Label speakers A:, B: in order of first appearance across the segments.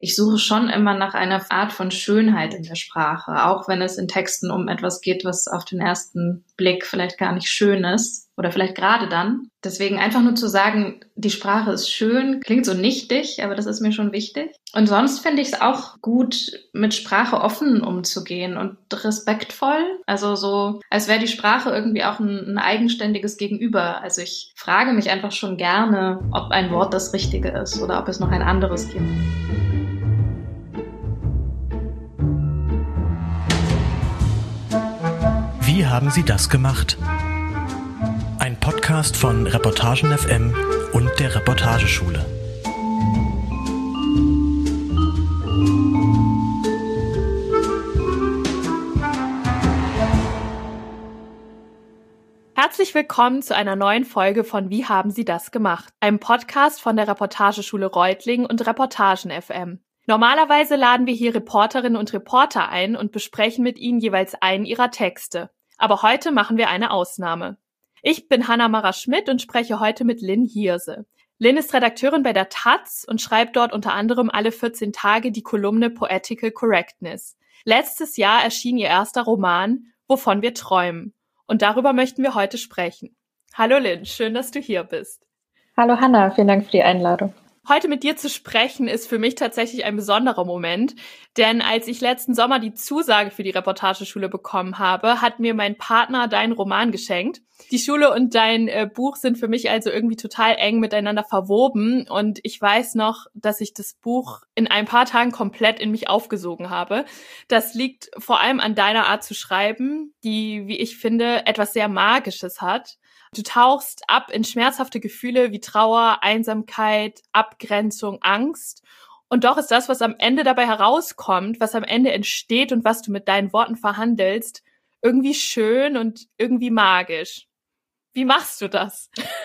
A: Ich suche schon immer nach einer Art von Schönheit in der Sprache, auch wenn es in Texten um etwas geht, was auf den ersten Blick vielleicht gar nicht schön ist oder vielleicht gerade dann. Deswegen einfach nur zu sagen, die Sprache ist schön, klingt so nichtig, aber das ist mir schon wichtig. Und sonst finde ich es auch gut, mit Sprache offen umzugehen und respektvoll. Also so, als wäre die Sprache irgendwie auch ein eigenständiges Gegenüber. Also ich frage mich einfach schon gerne, ob ein Wort das Richtige ist oder ob es noch ein anderes gibt.
B: Wie haben Sie das gemacht? Ein Podcast von Reportagen FM und der Reportageschule.
C: Herzlich willkommen zu einer neuen Folge von Wie haben Sie das gemacht? Einem Podcast von der Reportageschule Reutlingen und Reportagen FM. Normalerweise laden wir hier Reporterinnen und Reporter ein und besprechen mit ihnen jeweils einen ihrer Texte. Aber heute machen wir eine Ausnahme. Ich bin Hannah-Mara Schmidt und spreche heute mit Lynn Hirse. Lynn ist Redakteurin bei der taz und schreibt dort unter anderem alle 14 Tage die Kolumne Poetical Correctness. Letztes Jahr erschien ihr erster Roman Wovon wir träumen. Und darüber möchten wir heute sprechen. Hallo Lynn, schön, dass du hier bist.
D: Hallo Hannah, vielen Dank für die Einladung.
C: Heute mit dir zu sprechen ist für mich tatsächlich ein besonderer Moment, denn als ich letzten Sommer die Zusage für die Reportageschule bekommen habe, hat mir mein Partner deinen Roman geschenkt. Die Schule und dein Buch sind für mich also irgendwie total eng miteinander verwoben und ich weiß noch, dass ich das Buch in ein paar Tagen komplett in mich aufgesogen habe. Das liegt vor allem an deiner Art zu schreiben, die, wie ich finde, etwas sehr Magisches hat. Du tauchst ab in schmerzhafte Gefühle wie Trauer, Einsamkeit, Abgrenzung, Angst. Und doch ist das, was am Ende dabei herauskommt, was am Ende entsteht und was du mit deinen Worten verhandelst, irgendwie schön und irgendwie magisch. Wie machst du das?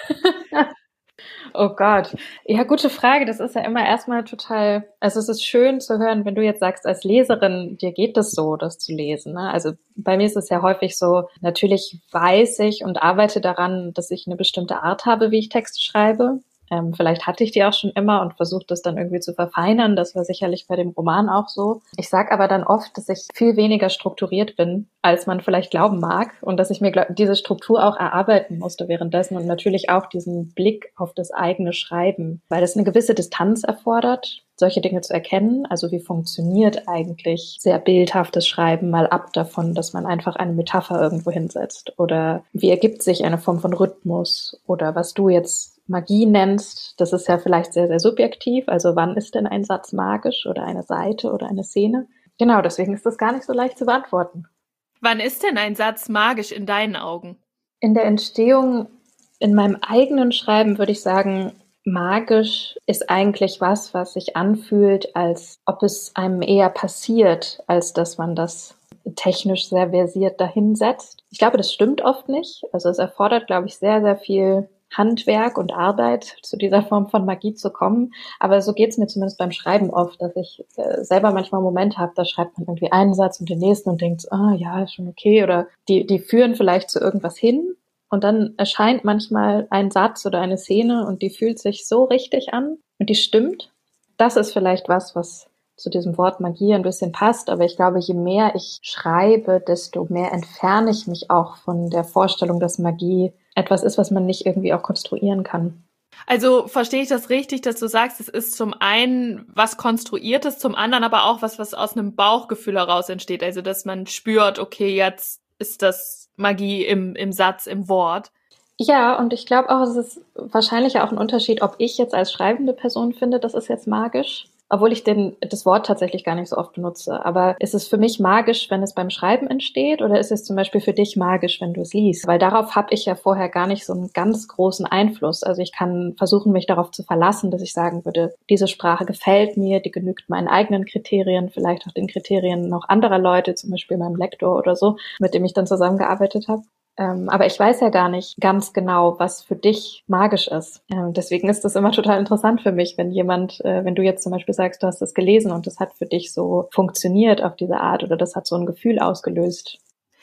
D: Oh Gott. Ja, gute Frage. Das ist ja immer erstmal total, also es ist schön zu hören, wenn du jetzt sagst, als Leserin, dir geht es so, das zu lesen, ne? Also bei mir ist es ja häufig so, natürlich weiß ich und arbeite daran, dass ich eine bestimmte Art habe, wie ich Texte schreibe. Vielleicht hatte ich die auch schon immer und versuche das dann irgendwie zu verfeinern. Das war sicherlich bei dem Roman auch so. Ich sage aber dann oft, dass ich viel weniger strukturiert bin, als man vielleicht glauben mag und dass ich mir diese Struktur auch erarbeiten musste währenddessen und natürlich auch diesen Blick auf das eigene Schreiben, weil das eine gewisse Distanz erfordert, solche Dinge zu erkennen. Also wie funktioniert eigentlich sehr bildhaftes Schreiben, mal ab davon, dass man einfach eine Metapher irgendwo hinsetzt oder wie ergibt sich eine Form von Rhythmus oder was du jetzt Magie nennst, das ist ja vielleicht sehr, sehr subjektiv. Also wann ist denn ein Satz magisch oder eine Seite oder eine Szene? Genau, deswegen ist das gar nicht so leicht zu beantworten.
C: Wann ist denn ein Satz magisch in deinen Augen?
D: In der Entstehung, in meinem eigenen Schreiben würde ich sagen, magisch ist eigentlich was sich anfühlt, als ob es einem eher passiert, als dass man das technisch sehr versiert dahinsetzt. Ich glaube, das stimmt oft nicht. Also es erfordert, glaube ich, sehr, sehr viel Handwerk und Arbeit, zu dieser Form von Magie zu kommen. Aber so geht's mir zumindest beim Schreiben oft, dass ich selber manchmal Momente habe, da schreibt man irgendwie einen Satz und den nächsten und denkt, ja, ist schon okay. Oder die führen vielleicht zu irgendwas hin. Und dann erscheint manchmal ein Satz oder eine Szene und die fühlt sich so richtig an und die stimmt. Das ist vielleicht was zu diesem Wort Magie ein bisschen passt. Aber ich glaube, je mehr ich schreibe, desto mehr entferne ich mich auch von der Vorstellung, dass Magie etwas ist, was man nicht irgendwie auch konstruieren kann.
C: Also verstehe ich das richtig, dass du sagst, es ist zum einen was Konstruiertes, zum anderen aber auch was aus einem Bauchgefühl heraus entsteht. Also dass man spürt, okay, jetzt ist das Magie im Satz, im Wort.
D: Ja, und ich glaube auch, es ist wahrscheinlich auch ein Unterschied, ob ich jetzt als schreibende Person finde, das ist jetzt magisch. Obwohl ich das Wort tatsächlich gar nicht so oft benutze. Aber ist es für mich magisch, wenn es beim Schreiben entsteht? Oder ist es zum Beispiel für dich magisch, wenn du es liest? Weil darauf habe ich ja vorher gar nicht so einen ganz großen Einfluss. Also ich kann versuchen, mich darauf zu verlassen, dass ich sagen würde, diese Sprache gefällt mir, die genügt meinen eigenen Kriterien, vielleicht auch den Kriterien noch anderer Leute, zum Beispiel meinem Lektor oder so, mit dem ich dann zusammengearbeitet habe. Aber ich weiß ja gar nicht ganz genau, was für dich magisch ist. Deswegen ist das immer total interessant für mich, wenn wenn du jetzt zum Beispiel sagst, du hast das gelesen und das hat für dich so funktioniert auf diese Art oder das hat so ein Gefühl ausgelöst.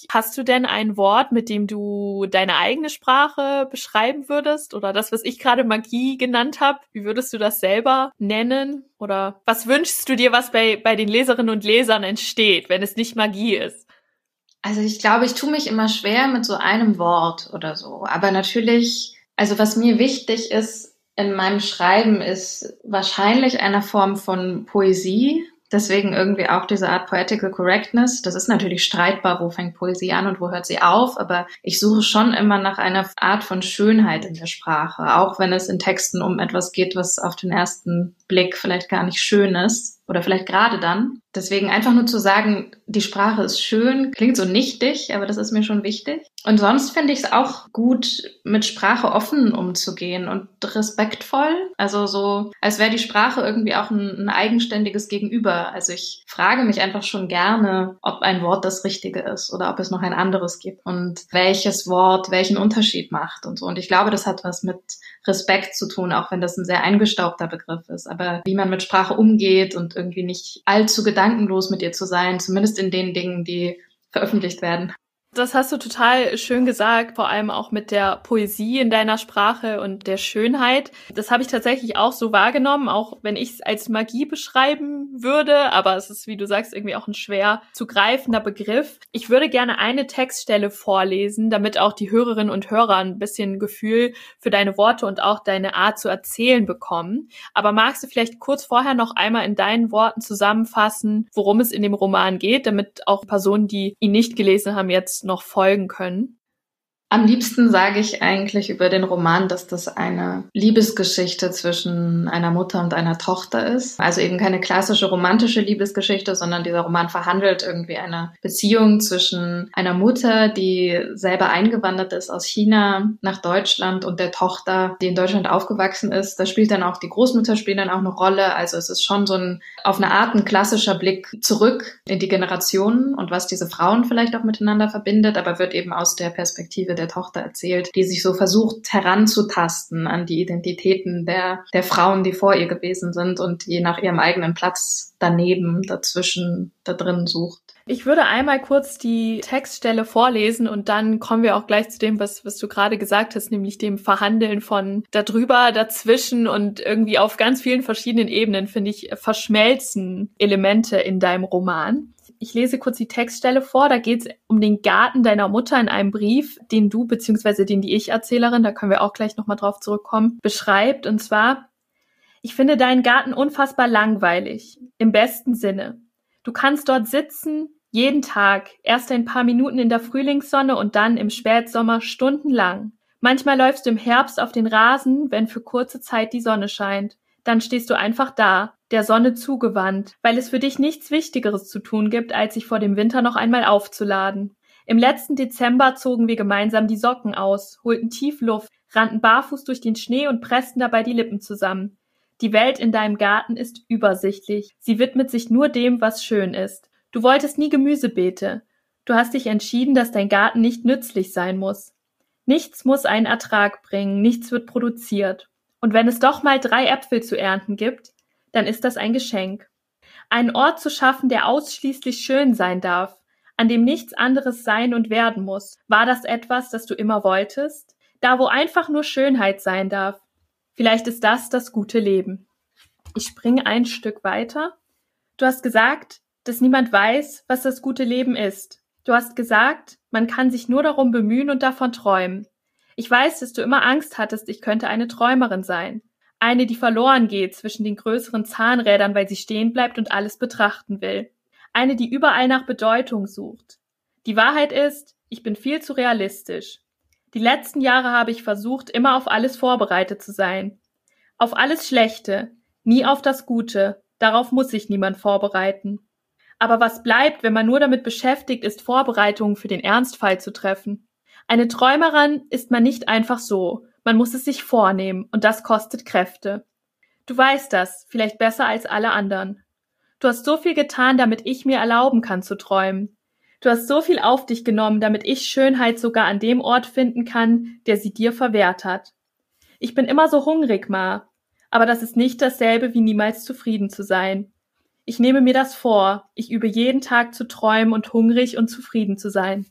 C: Hast du denn ein Wort, mit dem du deine eigene Sprache beschreiben würdest? Oder das, was ich gerade Magie genannt habe, wie würdest du das selber nennen? Oder was wünschst du dir, was bei den Leserinnen und Lesern entsteht, wenn es nicht Magie ist?
A: Also ich glaube, ich tue mich immer schwer mit so einem Wort oder so. Aber natürlich, also was mir wichtig ist in meinem Schreiben, ist wahrscheinlich eine Form von Poesie. Deswegen irgendwie auch diese Art Poetical Correctness. Das ist natürlich streitbar, wo fängt Poesie an und wo hört sie auf. Aber ich suche schon immer nach einer Art von Schönheit in der Sprache. Auch wenn es in Texten um etwas geht, was auf den ersten Blick vielleicht gar nicht schön ist. Oder vielleicht gerade dann. Deswegen einfach nur zu sagen, die Sprache ist schön, klingt so nichtig, aber das ist mir schon wichtig. Und sonst finde ich es auch gut, mit Sprache offen umzugehen und respektvoll. Also so, als wäre die Sprache irgendwie auch ein eigenständiges Gegenüber. Also ich frage mich einfach schon gerne, ob ein Wort das Richtige ist oder ob es noch ein anderes gibt und welches Wort welchen Unterschied macht und so. Und ich glaube, das hat was mit Respekt zu tun, auch wenn das ein sehr eingestaubter Begriff ist. Aber wie man mit Sprache umgeht und irgendwie nicht allzu gedankenlos mit ihr zu sein, zumindest in den Dingen, die veröffentlicht werden.
C: Das hast du total schön gesagt, vor allem auch mit der Poesie in deiner Sprache und der Schönheit. Das habe ich tatsächlich auch so wahrgenommen, auch wenn ich es als Magie beschreiben würde. Aber es ist, wie du sagst, irgendwie auch ein schwer zu greifender Begriff. Ich würde gerne eine Textstelle vorlesen, damit auch die Hörerinnen und Hörer ein bisschen Gefühl für deine Worte und auch deine Art zu erzählen bekommen. Aber magst du vielleicht kurz vorher noch einmal in deinen Worten zusammenfassen, worum es in dem Roman geht, damit auch Personen, die ihn nicht gelesen haben, jetzt noch folgen können?
A: Am liebsten sage ich eigentlich über den Roman, dass das eine Liebesgeschichte zwischen einer Mutter und einer Tochter ist. Also eben keine klassische romantische Liebesgeschichte, sondern dieser Roman verhandelt irgendwie eine Beziehung zwischen einer Mutter, die selber eingewandert ist aus China nach Deutschland und der Tochter, die in Deutschland aufgewachsen ist. Da spielt dann auch die Großmutter spielt dann auch eine Rolle. Also es ist schon so auf eine Art ein klassischer Blick zurück in die Generationen und was diese Frauen vielleicht auch miteinander verbindet, aber wird eben aus der Perspektive der Tochter erzählt, die sich so versucht heranzutasten an die Identitäten der Frauen, die vor ihr gewesen sind und die nach ihrem eigenen Platz daneben, dazwischen, da drin sucht.
C: Ich würde einmal kurz die Textstelle vorlesen und dann kommen wir auch gleich zu dem, was du gerade gesagt hast, nämlich dem Verhandeln von darüber, dazwischen und irgendwie auf ganz vielen verschiedenen Ebenen, finde ich, verschmelzen Elemente in deinem Roman. Ich lese kurz die Textstelle vor, da geht es um den Garten deiner Mutter in einem Brief, den du, beziehungsweise den die Ich-Erzählerin, da können wir auch gleich nochmal drauf zurückkommen, beschreibt. Und zwar: Ich finde deinen Garten unfassbar langweilig, im besten Sinne. Du kannst dort sitzen, jeden Tag, erst ein paar Minuten in der Frühlingssonne und dann im Spätsommer stundenlang. Manchmal läufst du im Herbst auf den Rasen, wenn für kurze Zeit die Sonne scheint. Dann stehst du einfach da, der Sonne zugewandt, weil es für dich nichts Wichtigeres zu tun gibt, als sich vor dem Winter noch einmal aufzuladen. Im letzten Dezember zogen wir gemeinsam die Socken aus, holten tief Luft, rannten barfuß durch den Schnee und pressten dabei die Lippen zusammen. Die Welt in deinem Garten ist übersichtlich. Sie widmet sich nur dem, was schön ist. Du wolltest nie Gemüsebeete. Du hast dich entschieden, dass dein Garten nicht nützlich sein muss. Nichts muss einen Ertrag bringen, nichts wird produziert. Und wenn es doch mal 3 Äpfel zu ernten gibt, dann ist das ein Geschenk. Einen Ort zu schaffen, der ausschließlich schön sein darf, an dem nichts anderes sein und werden muss. War das etwas, das du immer wolltest? Da, wo einfach nur Schönheit sein darf. Vielleicht ist das gute Leben. Ich springe ein Stück weiter. Du hast gesagt, dass niemand weiß, was das gute Leben ist. Du hast gesagt, man kann sich nur darum bemühen und davon träumen. Ich weiß, dass du immer Angst hattest, ich könnte eine Träumerin sein. Eine, die verloren geht zwischen den größeren Zahnrädern, weil sie stehen bleibt und alles betrachten will. Eine, die überall nach Bedeutung sucht. Die Wahrheit ist, ich bin viel zu realistisch. Die letzten Jahre habe ich versucht, immer auf alles vorbereitet zu sein. Auf alles Schlechte, nie auf das Gute. Darauf muss sich niemand vorbereiten. Aber was bleibt, wenn man nur damit beschäftigt ist, Vorbereitungen für den Ernstfall zu treffen? Eine Träumerin ist man nicht einfach so. Man muss es sich vornehmen und das kostet Kräfte. Du weißt das, vielleicht besser als alle anderen. Du hast so viel getan, damit ich mir erlauben kann zu träumen. Du hast so viel auf dich genommen, damit ich Schönheit sogar an dem Ort finden kann, der sie dir verwehrt hat. Ich bin immer so hungrig, Ma. Aber das ist nicht dasselbe, wie niemals zufrieden zu sein. Ich nehme mir das vor. Ich übe jeden Tag zu träumen und hungrig und zufrieden zu sein.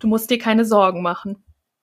C: Du musst dir keine Sorgen machen.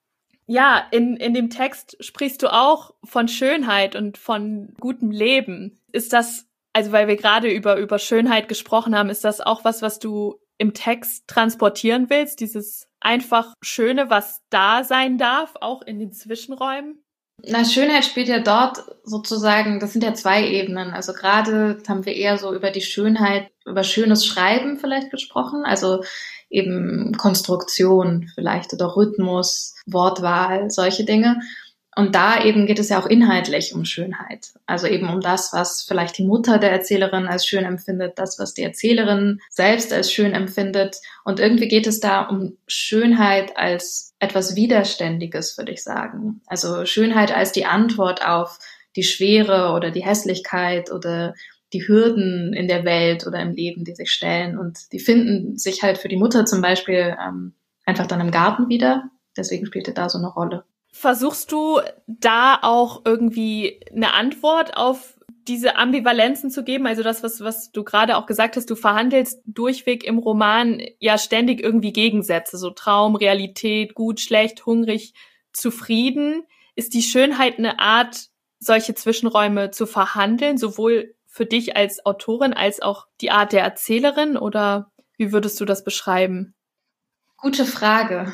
C: Ja, in dem Text sprichst du auch von Schönheit und von gutem Leben. Ist das, also weil wir gerade über Schönheit gesprochen haben, ist das auch was du im Text transportieren willst? Dieses einfach Schöne, was da sein darf, auch in den Zwischenräumen?
A: Na, Schönheit spielt ja dort sozusagen, das sind ja zwei Ebenen. Also gerade haben wir eher so über die Schönheit, über schönes Schreiben vielleicht gesprochen. Also eben Konstruktion vielleicht oder Rhythmus, Wortwahl, solche Dinge. Und da eben geht es ja auch inhaltlich um Schönheit. Also eben um das, was vielleicht die Mutter der Erzählerin als schön empfindet, das, was die Erzählerin selbst als schön empfindet. Und irgendwie geht es da um Schönheit als etwas Widerständiges, würde ich sagen. Also Schönheit als die Antwort auf die Schwere oder die Hässlichkeit oder die Hürden in der Welt oder im Leben, die sich stellen. Und die finden sich halt für die Mutter zum Beispiel einfach dann im Garten wieder. Deswegen spielte da so eine Rolle.
C: Versuchst du da auch irgendwie eine Antwort auf diese Ambivalenzen zu geben? Also das, was du gerade auch gesagt hast, du verhandelst durchweg im Roman ja ständig irgendwie Gegensätze, so Traum, Realität, gut, schlecht, hungrig, zufrieden. Ist die Schönheit eine Art, solche Zwischenräume zu verhandeln, sowohl für dich als Autorin als auch die Art der Erzählerin, oder wie würdest du das beschreiben?
A: Gute Frage.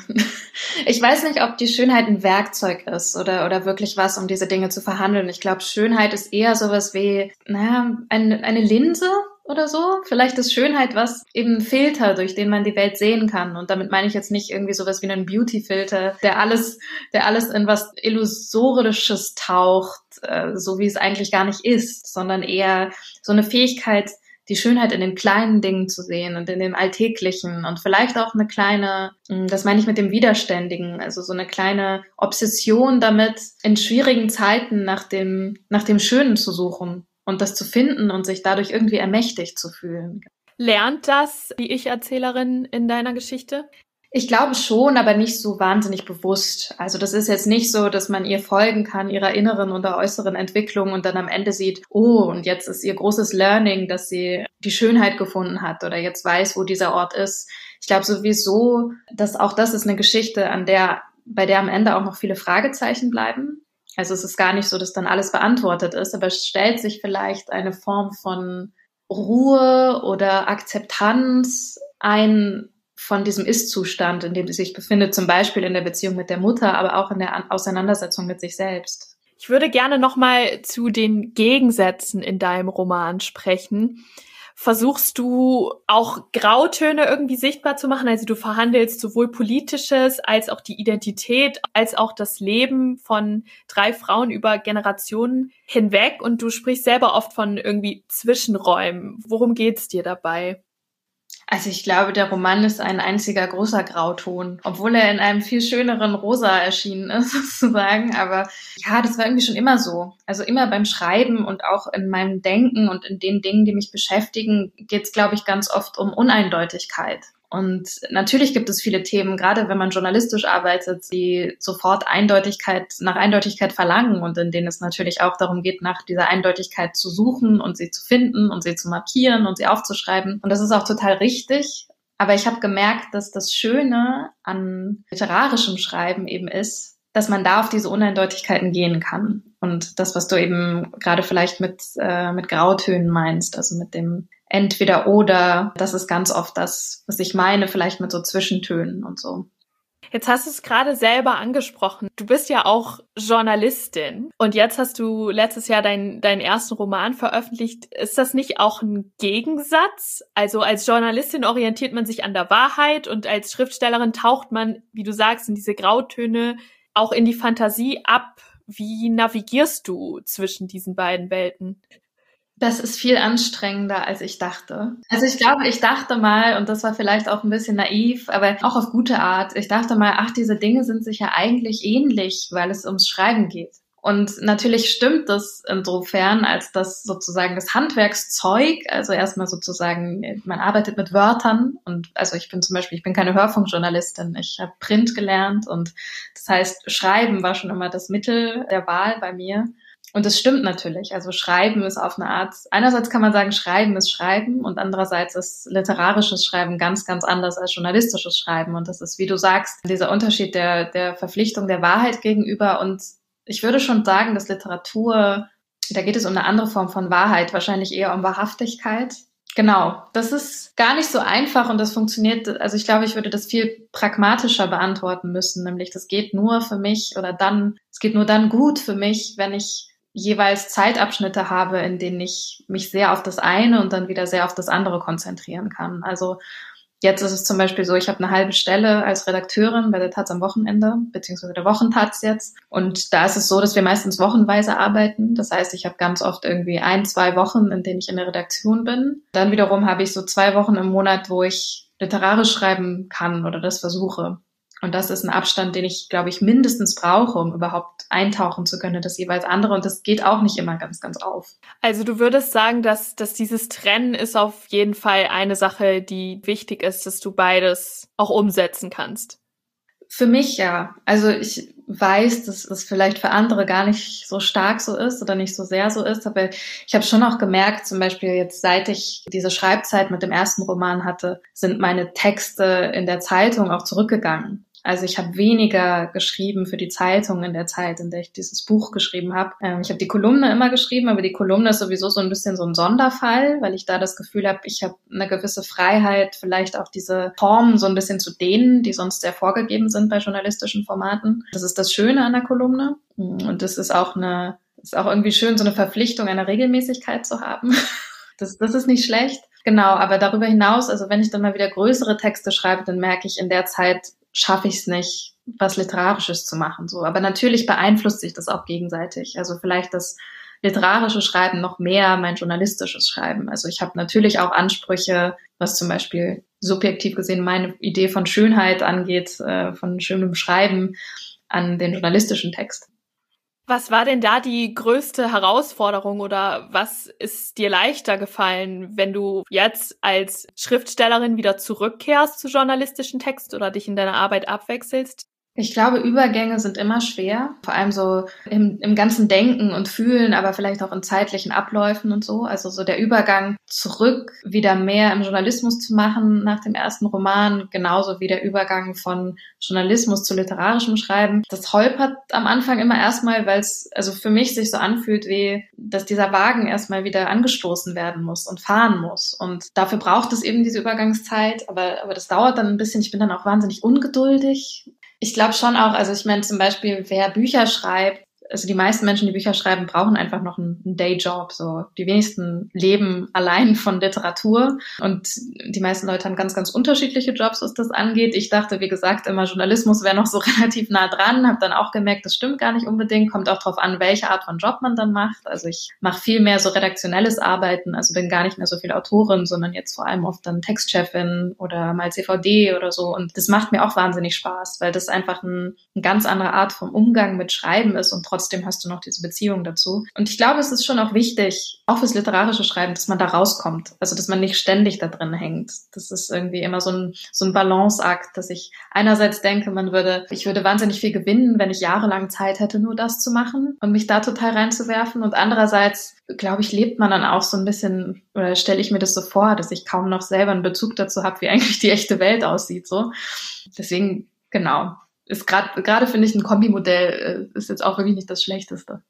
A: Ich weiß nicht, ob die Schönheit ein Werkzeug ist oder wirklich was, um diese Dinge zu verhandeln. Ich glaube, Schönheit ist eher sowas wie, eine Linse oder so. Vielleicht ist Schönheit was, eben ein Filter, durch den man die Welt sehen kann. Und damit meine ich jetzt nicht irgendwie sowas wie einen Beauty-Filter, der alles in was Illusorisches taucht, so wie es eigentlich gar nicht ist, sondern eher so eine Fähigkeit, die Schönheit in den kleinen Dingen zu sehen und in dem Alltäglichen und vielleicht auch eine kleine, das meine ich mit dem Widerständigen, also so eine kleine Obsession damit, in schwierigen Zeiten nach dem Schönen zu suchen und das zu finden und sich dadurch irgendwie ermächtigt zu fühlen.
C: Lernt das die Ich-Erzählerin in deiner Geschichte?
A: Ich glaube schon, aber nicht so wahnsinnig bewusst. Also das ist jetzt nicht so, dass man ihr folgen kann, ihrer inneren oder äußeren Entwicklung und dann am Ende sieht, oh, und jetzt ist ihr großes Learning, dass sie die Schönheit gefunden hat oder jetzt weiß, wo dieser Ort ist. Ich glaube sowieso, dass auch das ist eine Geschichte, bei der am Ende auch noch viele Fragezeichen bleiben. Also es ist gar nicht so, dass dann alles beantwortet ist, aber es stellt sich vielleicht eine Form von Ruhe oder Akzeptanz ein, von diesem Ist-Zustand, in dem sie sich befindet, zum Beispiel in der Beziehung mit der Mutter, aber auch in der Auseinandersetzung mit sich selbst.
C: Ich würde gerne nochmal zu den Gegensätzen in deinem Roman sprechen. Versuchst du auch Grautöne irgendwie sichtbar zu machen? Also du verhandelst sowohl Politisches als auch die Identität, als auch das Leben von 3 Frauen über Generationen hinweg und du sprichst selber oft von irgendwie Zwischenräumen. Worum geht's dir dabei?
A: Also ich glaube, der Roman ist ein einziger großer Grauton, obwohl er in einem viel schöneren Rosa erschienen ist, sozusagen. Aber ja, das war irgendwie schon immer so. Also immer beim Schreiben und auch in meinem Denken und in den Dingen, die mich beschäftigen, geht es, glaube ich, ganz oft um Uneindeutigkeit. Und natürlich gibt es viele Themen, gerade wenn man journalistisch arbeitet, die sofort nach Eindeutigkeit verlangen und in denen es natürlich auch darum geht, nach dieser Eindeutigkeit zu suchen und sie zu finden und sie zu markieren und sie aufzuschreiben. Und das ist auch total richtig. Aber ich habe gemerkt, dass das Schöne an literarischem Schreiben eben ist, dass man da auf diese Uneindeutigkeiten gehen kann. Und das, was du eben gerade vielleicht mit Grautönen meinst, also mit dem Entweder oder, das ist ganz oft das, was ich meine, vielleicht mit so Zwischentönen und so.
C: Jetzt hast du es gerade selber angesprochen. Du bist ja auch Journalistin und jetzt hast du letztes Jahr deinen ersten Roman veröffentlicht. Ist das nicht auch ein Gegensatz? Also als Journalistin orientiert man sich an der Wahrheit und als Schriftstellerin taucht man, wie du sagst, in diese Grautöne auch in die Fantasie ab. Wie navigierst du zwischen diesen beiden Welten?
A: Das ist viel anstrengender, als ich dachte. Also ich glaube, ich dachte mal, und das war vielleicht auch ein bisschen naiv, aber auch auf gute Art, ich dachte mal, diese Dinge sind sich ja eigentlich ähnlich, weil es ums Schreiben geht. Und natürlich stimmt das insofern, als dass sozusagen das Handwerkszeug, also erstmal sozusagen, man arbeitet mit Wörtern und also ich bin keine Hörfunkjournalistin, ich habe Print gelernt und das heißt, Schreiben war schon immer das Mittel der Wahl bei mir. Und das stimmt natürlich. Also Schreiben ist auf eine Art, einerseits kann man sagen, Schreiben ist Schreiben und andererseits ist literarisches Schreiben ganz, ganz anders als journalistisches Schreiben. Und das ist, wie du sagst, dieser Unterschied der Verpflichtung der Wahrheit gegenüber. Und ich würde schon sagen, dass Literatur, da geht es um eine andere Form von Wahrheit, wahrscheinlich eher um Wahrhaftigkeit. Genau, das ist gar nicht so einfach und das funktioniert, also ich glaube, ich würde das viel pragmatischer beantworten müssen, nämlich das geht nur für mich es geht nur dann gut für mich, wenn ich jeweils Zeitabschnitte habe, in denen ich mich sehr auf das eine und dann wieder sehr auf das andere konzentrieren kann. Also jetzt ist es zum Beispiel so, ich habe eine halbe Stelle als Redakteurin bei der Taz am Wochenende, beziehungsweise der Wochentaz jetzt. Und da ist es so, dass wir meistens wochenweise arbeiten. Das heißt, ich habe ganz oft irgendwie 1-2 Wochen, in denen ich in der Redaktion bin. Dann wiederum habe ich so 2 Wochen im Monat, wo ich literarisch schreiben kann oder das versuche. Und das ist ein Abstand, den ich, glaube ich, mindestens brauche, um überhaupt eintauchen zu können, das jeweils andere. Und das geht auch nicht immer ganz, ganz auf.
C: Also du würdest sagen, dass dieses Trennen ist auf jeden Fall eine Sache, die wichtig ist, dass du beides auch umsetzen kannst.
A: Für mich ja. Also ich weiß, dass es vielleicht für andere gar nicht so stark so ist oder nicht so sehr so ist. Aber ich habe schon auch gemerkt, zum Beispiel jetzt, seit ich diese Schreibzeit mit dem ersten Roman hatte, sind meine Texte in der Zeitung auch zurückgegangen. Also ich habe weniger geschrieben für die Zeitung in der Zeit, in der ich dieses Buch geschrieben habe. Ich habe die Kolumne immer geschrieben, aber die Kolumne ist sowieso so ein bisschen so ein Sonderfall, weil ich da das Gefühl habe, ich habe eine gewisse Freiheit, vielleicht auch diese Formen so ein bisschen zu dehnen, die sonst sehr vorgegeben sind bei journalistischen Formaten. Das ist das Schöne an der Kolumne. Und das ist auch irgendwie schön, so eine Verpflichtung einer Regelmäßigkeit zu haben. Das ist nicht schlecht. Genau, aber darüber hinaus, also wenn ich dann mal wieder größere Texte schreibe, dann merke ich, in der Zeit schaffe ich es nicht, was Literarisches zu machen. So, aber natürlich beeinflusst sich das auch gegenseitig. Also vielleicht das literarische Schreiben noch mehr mein journalistisches Schreiben. Also ich habe natürlich auch Ansprüche, was zum Beispiel subjektiv gesehen meine Idee von Schönheit angeht, von schönem Schreiben an den journalistischen Text.
C: Was war denn da die größte Herausforderung oder was ist dir leichter gefallen, wenn du jetzt als Schriftstellerin wieder zurückkehrst zu journalistischen Texten oder dich in deiner Arbeit abwechselst?
A: Ich glaube, Übergänge sind immer schwer, vor allem so im ganzen Denken und Fühlen, aber vielleicht auch in zeitlichen Abläufen und so. Also so der Übergang zurück, wieder mehr im Journalismus zu machen nach dem ersten Roman, genauso wie der Übergang von Journalismus zu literarischem Schreiben. Das holpert am Anfang immer erstmal, weil es also für mich sich so anfühlt, wie dass dieser Wagen erstmal wieder angestoßen werden muss und fahren muss. Und dafür braucht es eben diese Übergangszeit, aber das dauert dann ein bisschen. Ich bin dann auch wahnsinnig ungeduldig. Ich glaube schon auch, also ich meine zum Beispiel, wer Bücher schreibt, also die meisten Menschen, die Bücher schreiben, brauchen einfach noch einen Dayjob. So, die wenigsten leben allein von Literatur und die meisten Leute haben ganz, ganz unterschiedliche Jobs, was das angeht. Ich dachte, wie gesagt, immer Journalismus wäre noch so relativ nah dran, habe dann auch gemerkt, das stimmt gar nicht unbedingt, kommt auch drauf an, welche Art von Job man dann macht. Also ich mache viel mehr so redaktionelles Arbeiten, also bin gar nicht mehr so viel Autorin, sondern jetzt vor allem oft dann Textchefin oder mal CVD oder so und das macht mir auch wahnsinnig Spaß, weil das einfach eine ganz andere Art vom Umgang mit Schreiben ist und trotzdem hast du noch diese Beziehung dazu. Und ich glaube, es ist schon auch wichtig, auch fürs literarische Schreiben, dass man da rauskommt. Also, dass man nicht ständig da drin hängt. Das ist irgendwie immer so ein Balanceakt, dass ich einerseits denke, ich würde wahnsinnig viel gewinnen, wenn ich jahrelang Zeit hätte, nur das zu machen und mich da total reinzuwerfen. Und andererseits, glaube ich, lebt man dann auch so ein bisschen, oder stelle ich mir das so vor, dass ich kaum noch selber einen Bezug dazu habe, wie eigentlich die echte Welt aussieht, so. Deswegen, genau. Ist gerade finde ich, ein Kombimodell ist jetzt auch wirklich nicht das Schlechteste.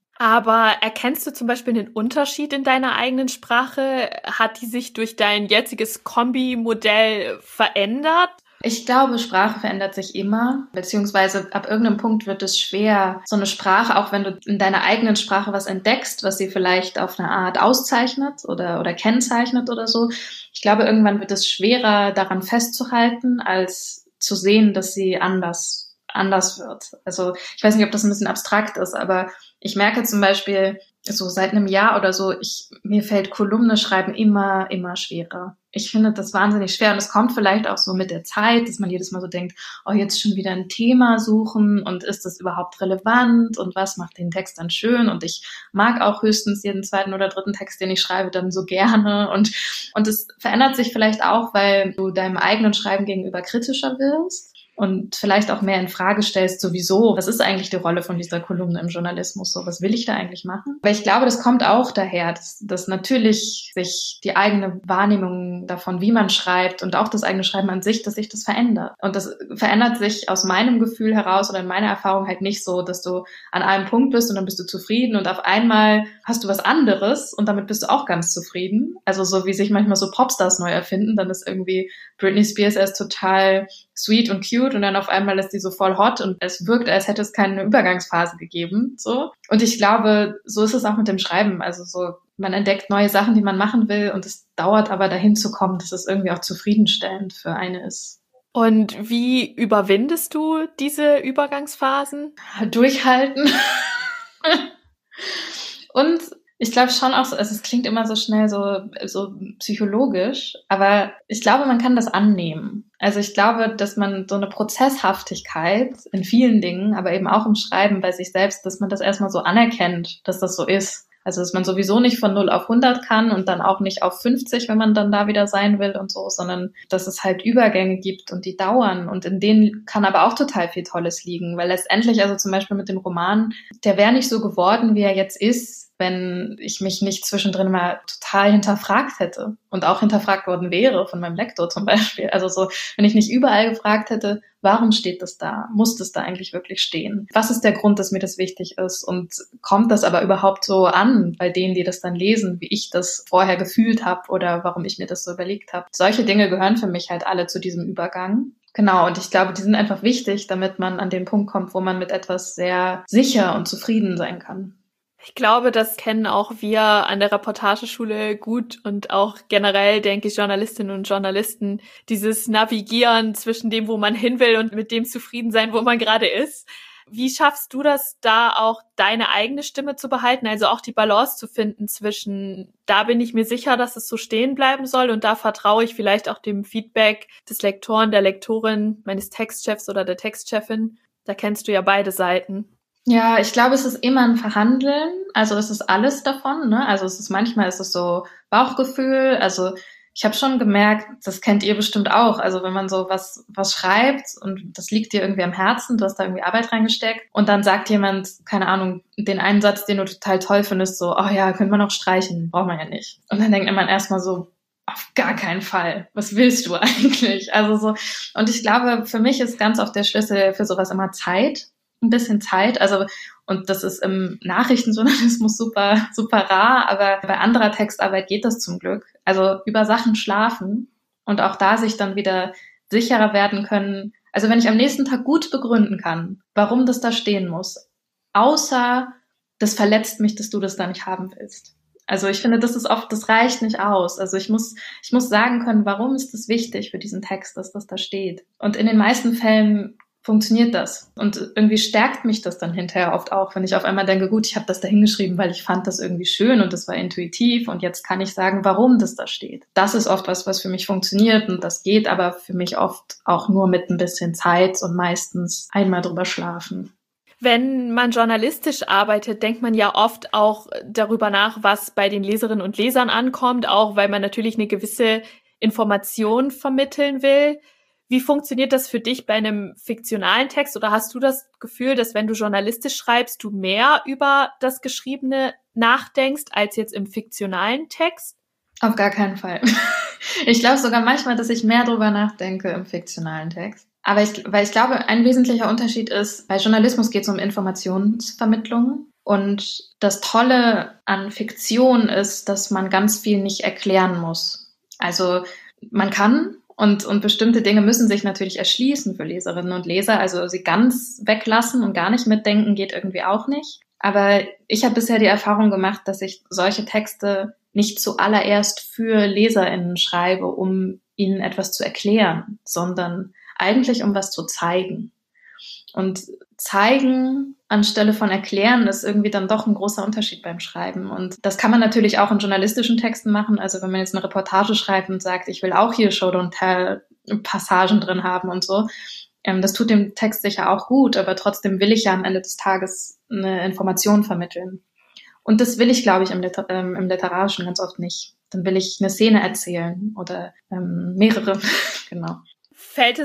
C: Aber erkennst du zum Beispiel einen Unterschied in deiner eigenen Sprache? Hat die sich durch dein jetziges Kombimodell verändert?
A: Ich glaube, Sprache verändert sich immer, beziehungsweise ab irgendeinem Punkt wird es schwer, so eine Sprache, auch wenn du in deiner eigenen Sprache was entdeckst, was sie vielleicht auf eine Art auszeichnet oder kennzeichnet oder so. Ich glaube, irgendwann wird es schwerer, daran festzuhalten, als zu sehen, dass sie anders wird. Also ich weiß nicht, ob das ein bisschen abstrakt ist, aber ich merke zum Beispiel so seit einem Jahr oder so, mir fällt Kolumne schreiben immer schwerer. Ich finde das wahnsinnig schwer und es kommt vielleicht auch so mit der Zeit, dass man jedes Mal so denkt, oh, jetzt schon wieder ein Thema suchen und ist das überhaupt relevant und was macht den Text dann schön und ich mag auch höchstens jeden zweiten oder dritten Text, den ich schreibe, dann so gerne und es verändert sich vielleicht auch, weil du deinem eigenen Schreiben gegenüber kritischer wirst. und vielleicht auch mehr in Frage stellst, sowieso, was ist eigentlich die Rolle von dieser Kolumne im Journalismus, so, was will ich da eigentlich machen? Aber ich glaube, das kommt auch daher, dass natürlich sich die eigene Wahrnehmung davon, wie man schreibt und auch das eigene Schreiben an sich, dass sich das verändert. Und das verändert sich aus meinem Gefühl heraus oder in meiner Erfahrung halt nicht so, dass du an einem Punkt bist und dann bist du zufrieden und auf einmal hast du was anderes und damit bist du auch ganz zufrieden. Also so wie sich manchmal so Popstars neu erfinden, dann ist irgendwie Britney Spears erst total sweet und cute und dann auf einmal ist die so voll hot und es wirkt, als hätte es keine Übergangsphase gegeben, so. Und ich glaube, so ist es auch mit dem Schreiben. Also so, man entdeckt neue Sachen, die man machen will und es dauert aber dahin zu kommen, dass es irgendwie auch zufriedenstellend für eine ist.
C: Und wie überwindest du diese Übergangsphasen?
A: Durchhalten. Und ich glaube schon auch, also es klingt immer so schnell so psychologisch, aber ich glaube, man kann das annehmen. Also ich glaube, dass man so eine Prozesshaftigkeit in vielen Dingen, aber eben auch im Schreiben bei sich selbst, dass man das erstmal so anerkennt, dass das so ist. Also dass man sowieso nicht von 0 auf 100 kann und dann auch nicht auf 50, wenn man dann da wieder sein will und so, sondern dass es halt Übergänge gibt und die dauern und in denen kann aber auch total viel Tolles liegen, weil letztendlich, also zum Beispiel mit dem Roman, der wäre nicht so geworden, wie er jetzt ist, wenn ich mich nicht zwischendrin mal total hinterfragt hätte und auch hinterfragt worden wäre von meinem Lektor zum Beispiel. Also so, wenn ich nicht überall gefragt hätte, warum steht das da? Muss das da eigentlich wirklich stehen? Was ist der Grund, dass mir das wichtig ist? Und kommt das aber überhaupt so an bei denen, die das dann lesen, wie ich das vorher gefühlt habe oder warum ich mir das so überlegt habe? Solche Dinge gehören für mich halt alle zu diesem Übergang. Genau, und ich glaube, die sind einfach wichtig, damit man an den Punkt kommt, wo man mit etwas sehr sicher und zufrieden sein kann.
C: Ich glaube, das kennen auch wir an der Reportageschule gut und auch generell, denke ich, Journalistinnen und Journalisten, dieses Navigieren zwischen dem, wo man hin will und mit dem zufrieden sein, wo man gerade ist. Wie schaffst du das, da auch deine eigene Stimme zu behalten, also auch die Balance zu finden zwischen, da bin ich mir sicher, dass es so stehen bleiben soll und da vertraue ich vielleicht auch dem Feedback des Lektoren, der Lektorin, meines Textchefs oder der Textchefin? Da kennst du ja beide Seiten.
A: Ja, ich glaube, es ist immer ein Verhandeln. Also es ist alles davon, ne? Also manchmal ist es so Bauchgefühl. Also ich habe schon gemerkt, das kennt ihr bestimmt auch. Also wenn man so was schreibt und das liegt dir irgendwie am Herzen, du hast da irgendwie Arbeit reingesteckt und dann sagt jemand, keine Ahnung, den einen Satz, den du total toll findest, so, oh ja, könnte man auch streichen, braucht man ja nicht. Und dann denkt man erstmal so, auf gar keinen Fall. Was willst du eigentlich? Also so, und ich glaube, für mich ist ganz oft der Schlüssel für sowas immer Zeit. Ein bisschen Zeit, also und das ist im Nachrichtenjournalismus super, super rar, aber bei anderer Textarbeit geht das zum Glück. Also über Sachen schlafen und auch da sich dann wieder sicherer werden können. Also wenn ich am nächsten Tag gut begründen kann, warum das da stehen muss, außer das verletzt mich, dass du das da nicht haben willst. Also ich finde, das ist oft, das reicht nicht aus. Also ich muss sagen können, warum ist das wichtig für diesen Text, dass das da steht. Und in den meisten Fällen funktioniert das. Und irgendwie stärkt mich das dann hinterher oft auch, wenn ich auf einmal denke, gut, ich habe das da hingeschrieben, weil ich fand das irgendwie schön und das war intuitiv und jetzt kann ich sagen, warum das da steht. Das ist oft was für mich funktioniert und das geht aber für mich oft auch nur mit ein bisschen Zeit und meistens einmal drüber schlafen.
C: Wenn man journalistisch arbeitet, denkt man ja oft auch darüber nach, was bei den Leserinnen und Lesern ankommt, auch weil man natürlich eine gewisse Information vermitteln will. Wie funktioniert das für dich bei einem fiktionalen Text? Oder hast du das Gefühl, dass wenn du journalistisch schreibst, du mehr über das Geschriebene nachdenkst als jetzt im fiktionalen Text?
A: Auf gar keinen Fall. Ich glaube sogar manchmal, dass ich mehr drüber nachdenke im fiktionalen Text. Aber weil ich glaube, ein wesentlicher Unterschied ist, bei Journalismus geht es um Informationsvermittlung. Und das Tolle an Fiktion ist, dass man ganz viel nicht erklären muss. Also man kann und bestimmte Dinge müssen sich natürlich erschließen für Leserinnen und Leser. Also sie ganz weglassen und gar nicht mitdenken geht irgendwie auch nicht. Aber ich habe bisher die Erfahrung gemacht, dass ich solche Texte nicht zuallererst für LeserInnen schreibe, um ihnen etwas zu erklären, sondern eigentlich um was zu zeigen. Und zeigen anstelle von erklären ist irgendwie dann doch ein großer Unterschied beim Schreiben. Und das kann man natürlich auch in journalistischen Texten machen. Also wenn man jetzt eine Reportage schreibt und sagt, ich will auch hier Show Don't Tell Passagen drin haben und so, das tut dem Text sicher auch gut, aber trotzdem will ich ja am Ende des Tages eine Information vermitteln. Und das will ich, glaube ich, im Literarischen ganz oft nicht. Dann will ich eine Szene erzählen oder mehrere, genau.
C: Fällt es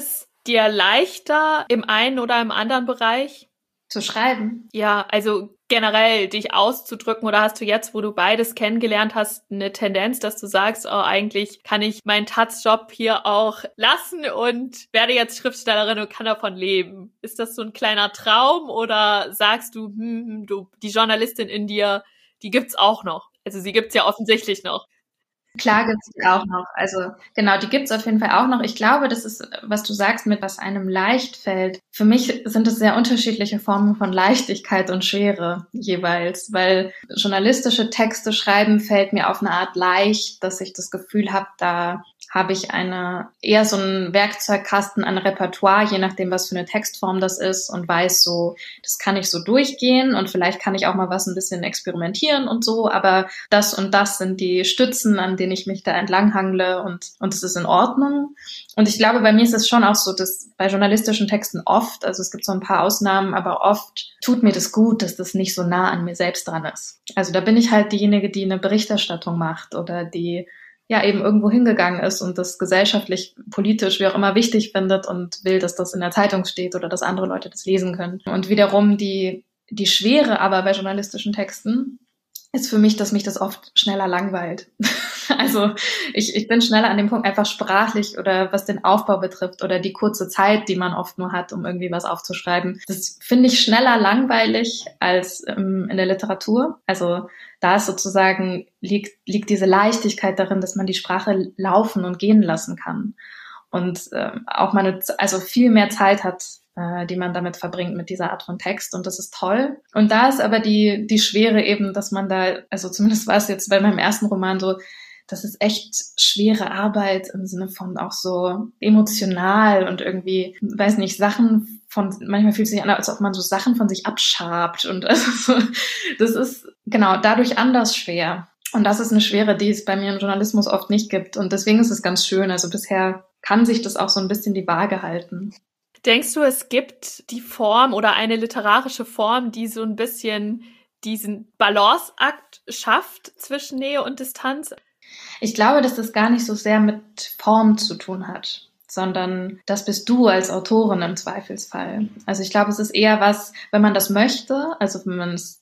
C: dir leichter im einen oder im anderen Bereich?
A: Zu schreiben?
C: Ja, also generell dich auszudrücken, oder hast du jetzt, wo du beides kennengelernt hast, eine Tendenz, dass du sagst, oh, eigentlich kann ich meinen Taz-Job hier auch lassen und werde jetzt Schriftstellerin und kann davon leben? Ist das so ein kleiner Traum oder sagst du, die Journalistin in dir, die gibt's auch noch? Also sie gibt's ja offensichtlich noch.
A: Klar gibt's die auch noch. Also genau, die gibt's auf jeden Fall auch noch. Ich glaube, das ist, was du sagst, mit was einem leicht fällt. Für mich sind es sehr unterschiedliche Formen von Leichtigkeit und Schwere jeweils, weil journalistische Texte schreiben fällt mir auf eine Art leicht, dass ich das Gefühl habe, da habe ich eher so einen Werkzeugkasten an Repertoire, je nachdem, was für eine Textform das ist, und weiß so, das kann ich so durchgehen und vielleicht kann ich auch mal was ein bisschen experimentieren und so, aber das und das sind die Stützen, an denen ich mich da entlanghangle, und es ist in Ordnung. Und ich glaube, bei mir ist es schon auch so, dass bei journalistischen Texten oft, also es gibt so ein paar Ausnahmen, aber oft tut mir das gut, dass das nicht so nah an mir selbst dran ist. Also da bin ich halt diejenige, die eine Berichterstattung macht oder die ja eben irgendwo hingegangen ist und das gesellschaftlich, politisch, wie auch immer wichtig findet und will, dass das in der Zeitung steht oder dass andere Leute das lesen können. Und wiederum die Schwere aber bei journalistischen Texten ist für mich, dass mich das oft schneller langweilt. Also ich bin schneller an dem Punkt, einfach sprachlich oder was den Aufbau betrifft oder die kurze Zeit, die man oft nur hat, um irgendwie was aufzuschreiben. Das finde ich schneller langweilig als in der Literatur. Also da ist sozusagen, liegt diese Leichtigkeit darin, dass man die Sprache laufen und gehen lassen kann. Und auch also viel mehr Zeit hat, die man damit verbringt mit dieser Art von Text, und das ist toll. Und da ist aber die Schwere eben, dass man da, also zumindest war es jetzt bei meinem ersten Roman so, das ist echt schwere Arbeit im Sinne von auch so emotional und irgendwie, weiß nicht, manchmal fühlt es sich an, als ob man so Sachen von sich abschabt, und also das ist genau dadurch anders schwer. Und das ist eine Schwere, die es bei mir im Journalismus oft nicht gibt, und deswegen ist es ganz schön. Also bisher kann sich das auch so ein bisschen die Waage halten.
C: Denkst du, es gibt die Form oder eine literarische Form, die so ein bisschen diesen Balanceakt schafft zwischen Nähe und Distanz?
A: Ich glaube, dass das gar nicht so sehr mit Form zu tun hat, sondern das bist du als Autorin im Zweifelsfall. Also ich glaube, es ist eher was, wenn man das möchte, also wenn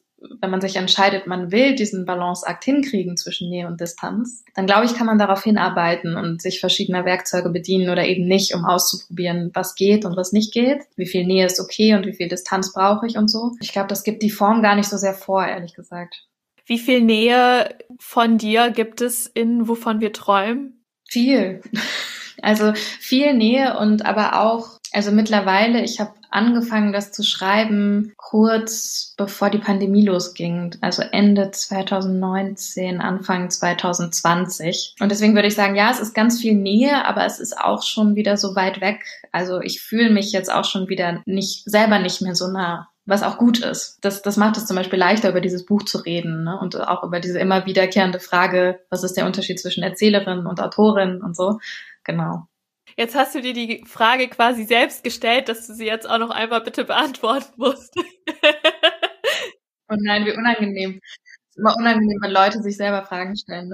A: man sich entscheidet, man will diesen Balanceakt hinkriegen zwischen Nähe und Distanz, dann glaube ich, kann man darauf hinarbeiten und sich verschiedener Werkzeuge bedienen oder eben nicht, um auszuprobieren, was geht und was nicht geht, wie viel Nähe ist okay und wie viel Distanz brauche ich und so. Ich glaube, das gibt die Form gar nicht so sehr vor, ehrlich gesagt.
C: Wie viel Nähe von dir gibt es in Wovon wir träumen?
A: Viel. Also viel Nähe, und aber auch, also mittlerweile, ich habe angefangen, das zu schreiben, kurz bevor die Pandemie losging, also Ende 2019, Anfang 2020. Und deswegen würde ich sagen, ja, es ist ganz viel Nähe, aber es ist auch schon wieder so weit weg. Also ich fühle mich jetzt auch schon wieder selber nicht mehr so nah. Was auch gut ist. Das macht es zum Beispiel leichter, über dieses Buch zu reden, ne? Und auch über diese immer wiederkehrende Frage, was ist der Unterschied zwischen Erzählerin und Autorin und so. Genau.
C: Jetzt hast du dir die Frage quasi selbst gestellt, dass du sie jetzt auch noch einmal bitte beantworten musst.
A: Oh nein, wie unangenehm. Es ist immer unangenehm, wenn Leute sich selber Fragen stellen. Ne?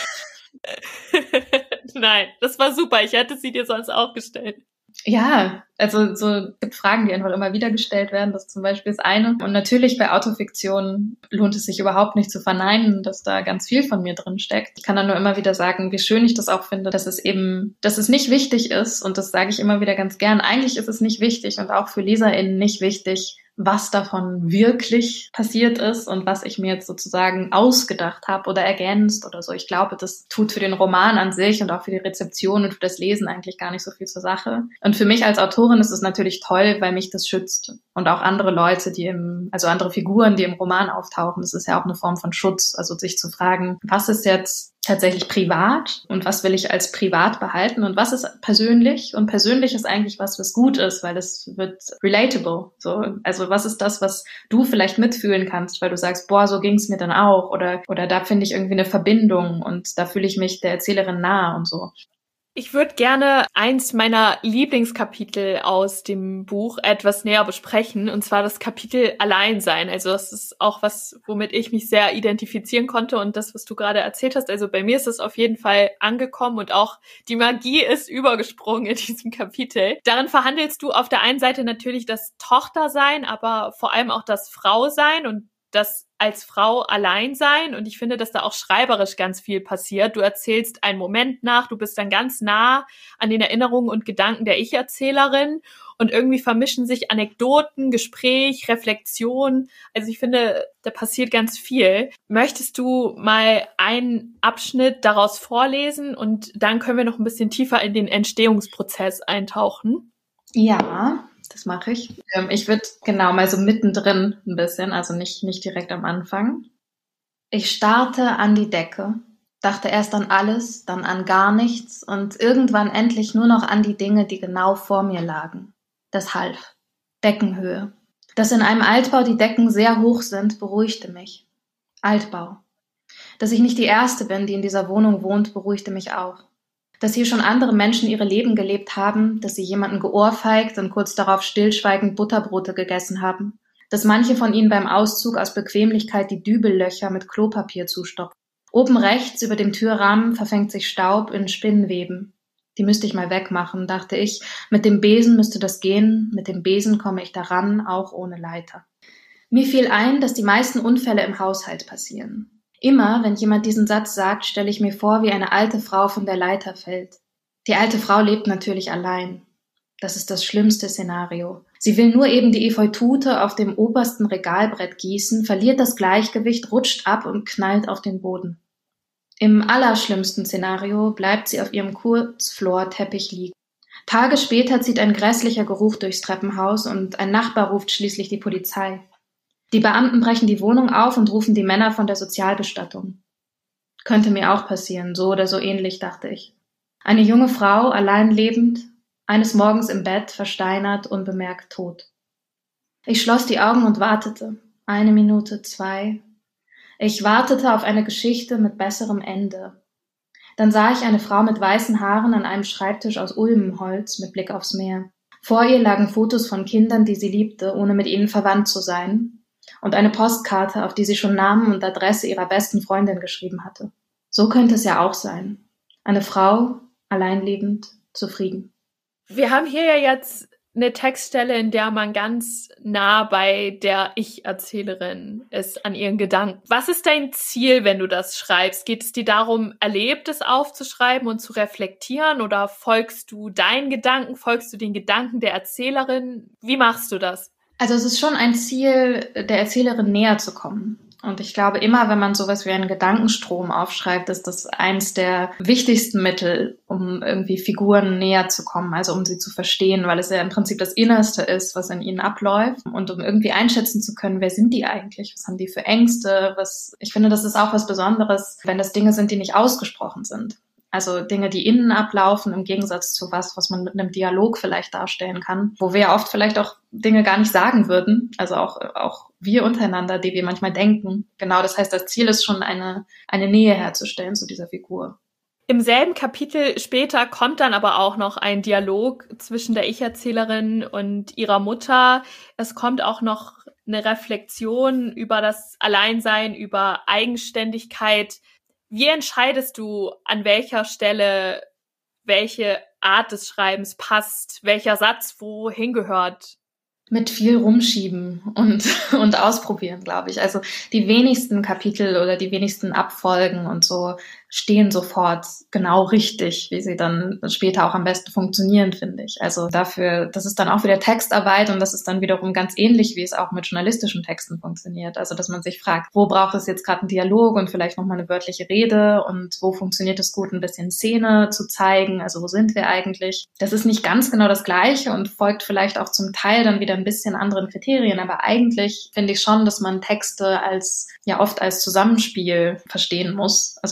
C: Nein, das war super. Ich hätte sie dir sonst auch gestellt.
A: Ja, also es gibt Fragen, die einfach immer wieder gestellt werden. Das zum Beispiel ist eine. Und natürlich bei Autofiktion lohnt es sich überhaupt nicht zu verneinen, dass da ganz viel von mir drin steckt. Ich kann dann nur immer wieder sagen, wie schön ich das auch finde, dass es nicht wichtig ist. Und das sage ich immer wieder ganz gern. Eigentlich ist es nicht wichtig und auch für LeserInnen nicht wichtig, was davon wirklich passiert ist und was ich mir jetzt sozusagen ausgedacht habe oder ergänzt oder so. Ich glaube, das tut für den Roman an sich und auch für die Rezeption und für das Lesen eigentlich gar nicht so viel zur Sache. Und für mich als Autorin ist es natürlich toll, weil mich das schützt. Und auch andere Leute, also andere Figuren, die im Roman auftauchen, das ist ja auch eine Form von Schutz. Also sich zu fragen, was ist jetzt tatsächlich privat und was will ich als privat behalten und was ist persönlich, und persönlich ist eigentlich was gut ist, weil es wird relatable, so. Also was ist das, was du vielleicht mitfühlen kannst, weil du sagst, boah, so ging's mir dann auch, oder da finde ich irgendwie eine Verbindung und da fühle ich mich der Erzählerin nah und so.
C: Ich würde gerne eins meiner Lieblingskapitel aus dem Buch etwas näher besprechen, und zwar das Kapitel Alleinsein. Also das ist auch was, womit ich mich sehr identifizieren konnte, und das, was du gerade erzählt hast. Also bei mir ist es auf jeden Fall angekommen und auch die Magie ist übergesprungen in diesem Kapitel. Darin verhandelst du auf der einen Seite natürlich das Tochtersein, aber vor allem auch das Frausein und das als Frau allein sein. Und ich finde, dass da auch schreiberisch ganz viel passiert. Du erzählst einen Moment nach, du bist dann ganz nah an den Erinnerungen und Gedanken der Ich-Erzählerin und irgendwie vermischen sich Anekdoten, Gespräch, Reflexion. Also ich finde, da passiert ganz viel. Möchtest du mal einen Abschnitt daraus vorlesen und dann können wir noch ein bisschen tiefer in den Entstehungsprozess eintauchen?
A: Ja, das mache ich. Ich würde genau mal so mittendrin ein bisschen, also nicht direkt am Anfang. Ich starrte an die Decke, dachte erst an alles, dann an gar nichts und irgendwann endlich nur noch an die Dinge, die genau vor mir lagen. Das half. Deckenhöhe. Dass in einem Altbau die Decken sehr hoch sind, beruhigte mich. Altbau. Dass ich nicht die Erste bin, die in dieser Wohnung wohnt, beruhigte mich auch. Dass hier schon andere Menschen ihre Leben gelebt haben, dass sie jemanden geohrfeigt und kurz darauf stillschweigend Butterbrote gegessen haben, dass manche von ihnen beim Auszug aus Bequemlichkeit die Dübellöcher mit Klopapier zustopfen. Oben rechts über dem Türrahmen verfängt sich Staub in Spinnweben. Die müsste ich mal wegmachen, dachte ich. Mit dem Besen müsste das gehen, mit dem Besen komme ich daran, auch ohne Leiter. Mir fiel ein, dass die meisten Unfälle im Haushalt passieren. Immer, wenn jemand diesen Satz sagt, stelle ich mir vor, wie eine alte Frau von der Leiter fällt. Die alte Frau lebt natürlich allein. Das ist das schlimmste Szenario. Sie will nur eben die Efeutute auf dem obersten Regalbrett gießen, verliert das Gleichgewicht, rutscht ab und knallt auf den Boden. Im allerschlimmsten Szenario bleibt sie auf ihrem Kurzflorteppich liegen. Tage später zieht ein grässlicher Geruch durchs Treppenhaus und ein Nachbar ruft schließlich die Polizei. Die Beamten brechen die Wohnung auf und rufen die Männer von der Sozialbestattung. Könnte mir auch passieren, so oder so ähnlich, dachte ich. Eine junge Frau, allein lebend, eines Morgens im Bett, versteinert, unbemerkt tot. Ich schloss die Augen und wartete. 1 Minute, 2. Ich wartete auf eine Geschichte mit besserem Ende. Dann sah ich eine Frau mit weißen Haaren an einem Schreibtisch aus Ulmenholz mit Blick aufs Meer. Vor ihr lagen Fotos von Kindern, die sie liebte, ohne mit ihnen verwandt zu sein, und eine Postkarte, auf die sie schon Namen und Adresse ihrer besten Freundin geschrieben hatte. So könnte es ja auch sein. Eine Frau, allein lebend, zufrieden.
C: Wir haben hier ja jetzt eine Textstelle, in der man ganz nah bei der Ich-Erzählerin ist, an ihren Gedanken. Was ist dein Ziel, wenn du das schreibst? Geht es dir darum, Erlebtes aufzuschreiben und zu reflektieren, oder folgst du deinen Gedanken, folgst du den Gedanken der Erzählerin? Wie machst du das?
A: Also es ist schon ein Ziel, der Erzählerin näher zu kommen. Und ich glaube, immer wenn man sowas wie einen Gedankenstrom aufschreibt, ist das eins der wichtigsten Mittel, um irgendwie Figuren näher zu kommen, also um sie zu verstehen, weil es ja im Prinzip das Innerste ist, was in ihnen abläuft, und um irgendwie einschätzen zu können, wer sind die eigentlich, was haben die für Ängste, ich finde, das ist auch was Besonderes, wenn das Dinge sind, die nicht ausgesprochen sind. Also Dinge, die innen ablaufen, im Gegensatz zu was man mit einem Dialog vielleicht darstellen kann, wo wir ja oft vielleicht auch Dinge gar nicht sagen würden, also auch wir untereinander, die wir manchmal denken. Genau, das heißt, das Ziel ist schon, eine Nähe herzustellen zu dieser Figur.
C: Im selben Kapitel später kommt dann aber auch noch ein Dialog zwischen der Ich-Erzählerin und ihrer Mutter. Es kommt auch noch eine Reflexion über das Alleinsein, über Eigenständigkeit. Wie entscheidest du, an welcher Stelle welche Art des Schreibens passt, welcher Satz wohin gehört?
A: Mit viel rumschieben und ausprobieren, glaube ich. Also die wenigsten Kapitel oder die wenigsten Abfolgen und so stehen sofort genau richtig, wie sie dann später auch am besten funktionieren, finde ich. Also dafür, das ist dann auch wieder Textarbeit, und das ist dann wiederum ganz ähnlich, wie es auch mit journalistischen Texten funktioniert. Also dass man sich fragt, wo braucht es jetzt gerade einen Dialog und vielleicht nochmal eine wörtliche Rede, und wo funktioniert es gut, ein bisschen Szene zu zeigen, also wo sind wir eigentlich? Das ist nicht ganz genau das Gleiche und folgt vielleicht auch zum Teil dann wieder ein bisschen anderen Kriterien, aber eigentlich finde ich schon, dass man Texte oft als Zusammenspiel verstehen muss. Also dafür sind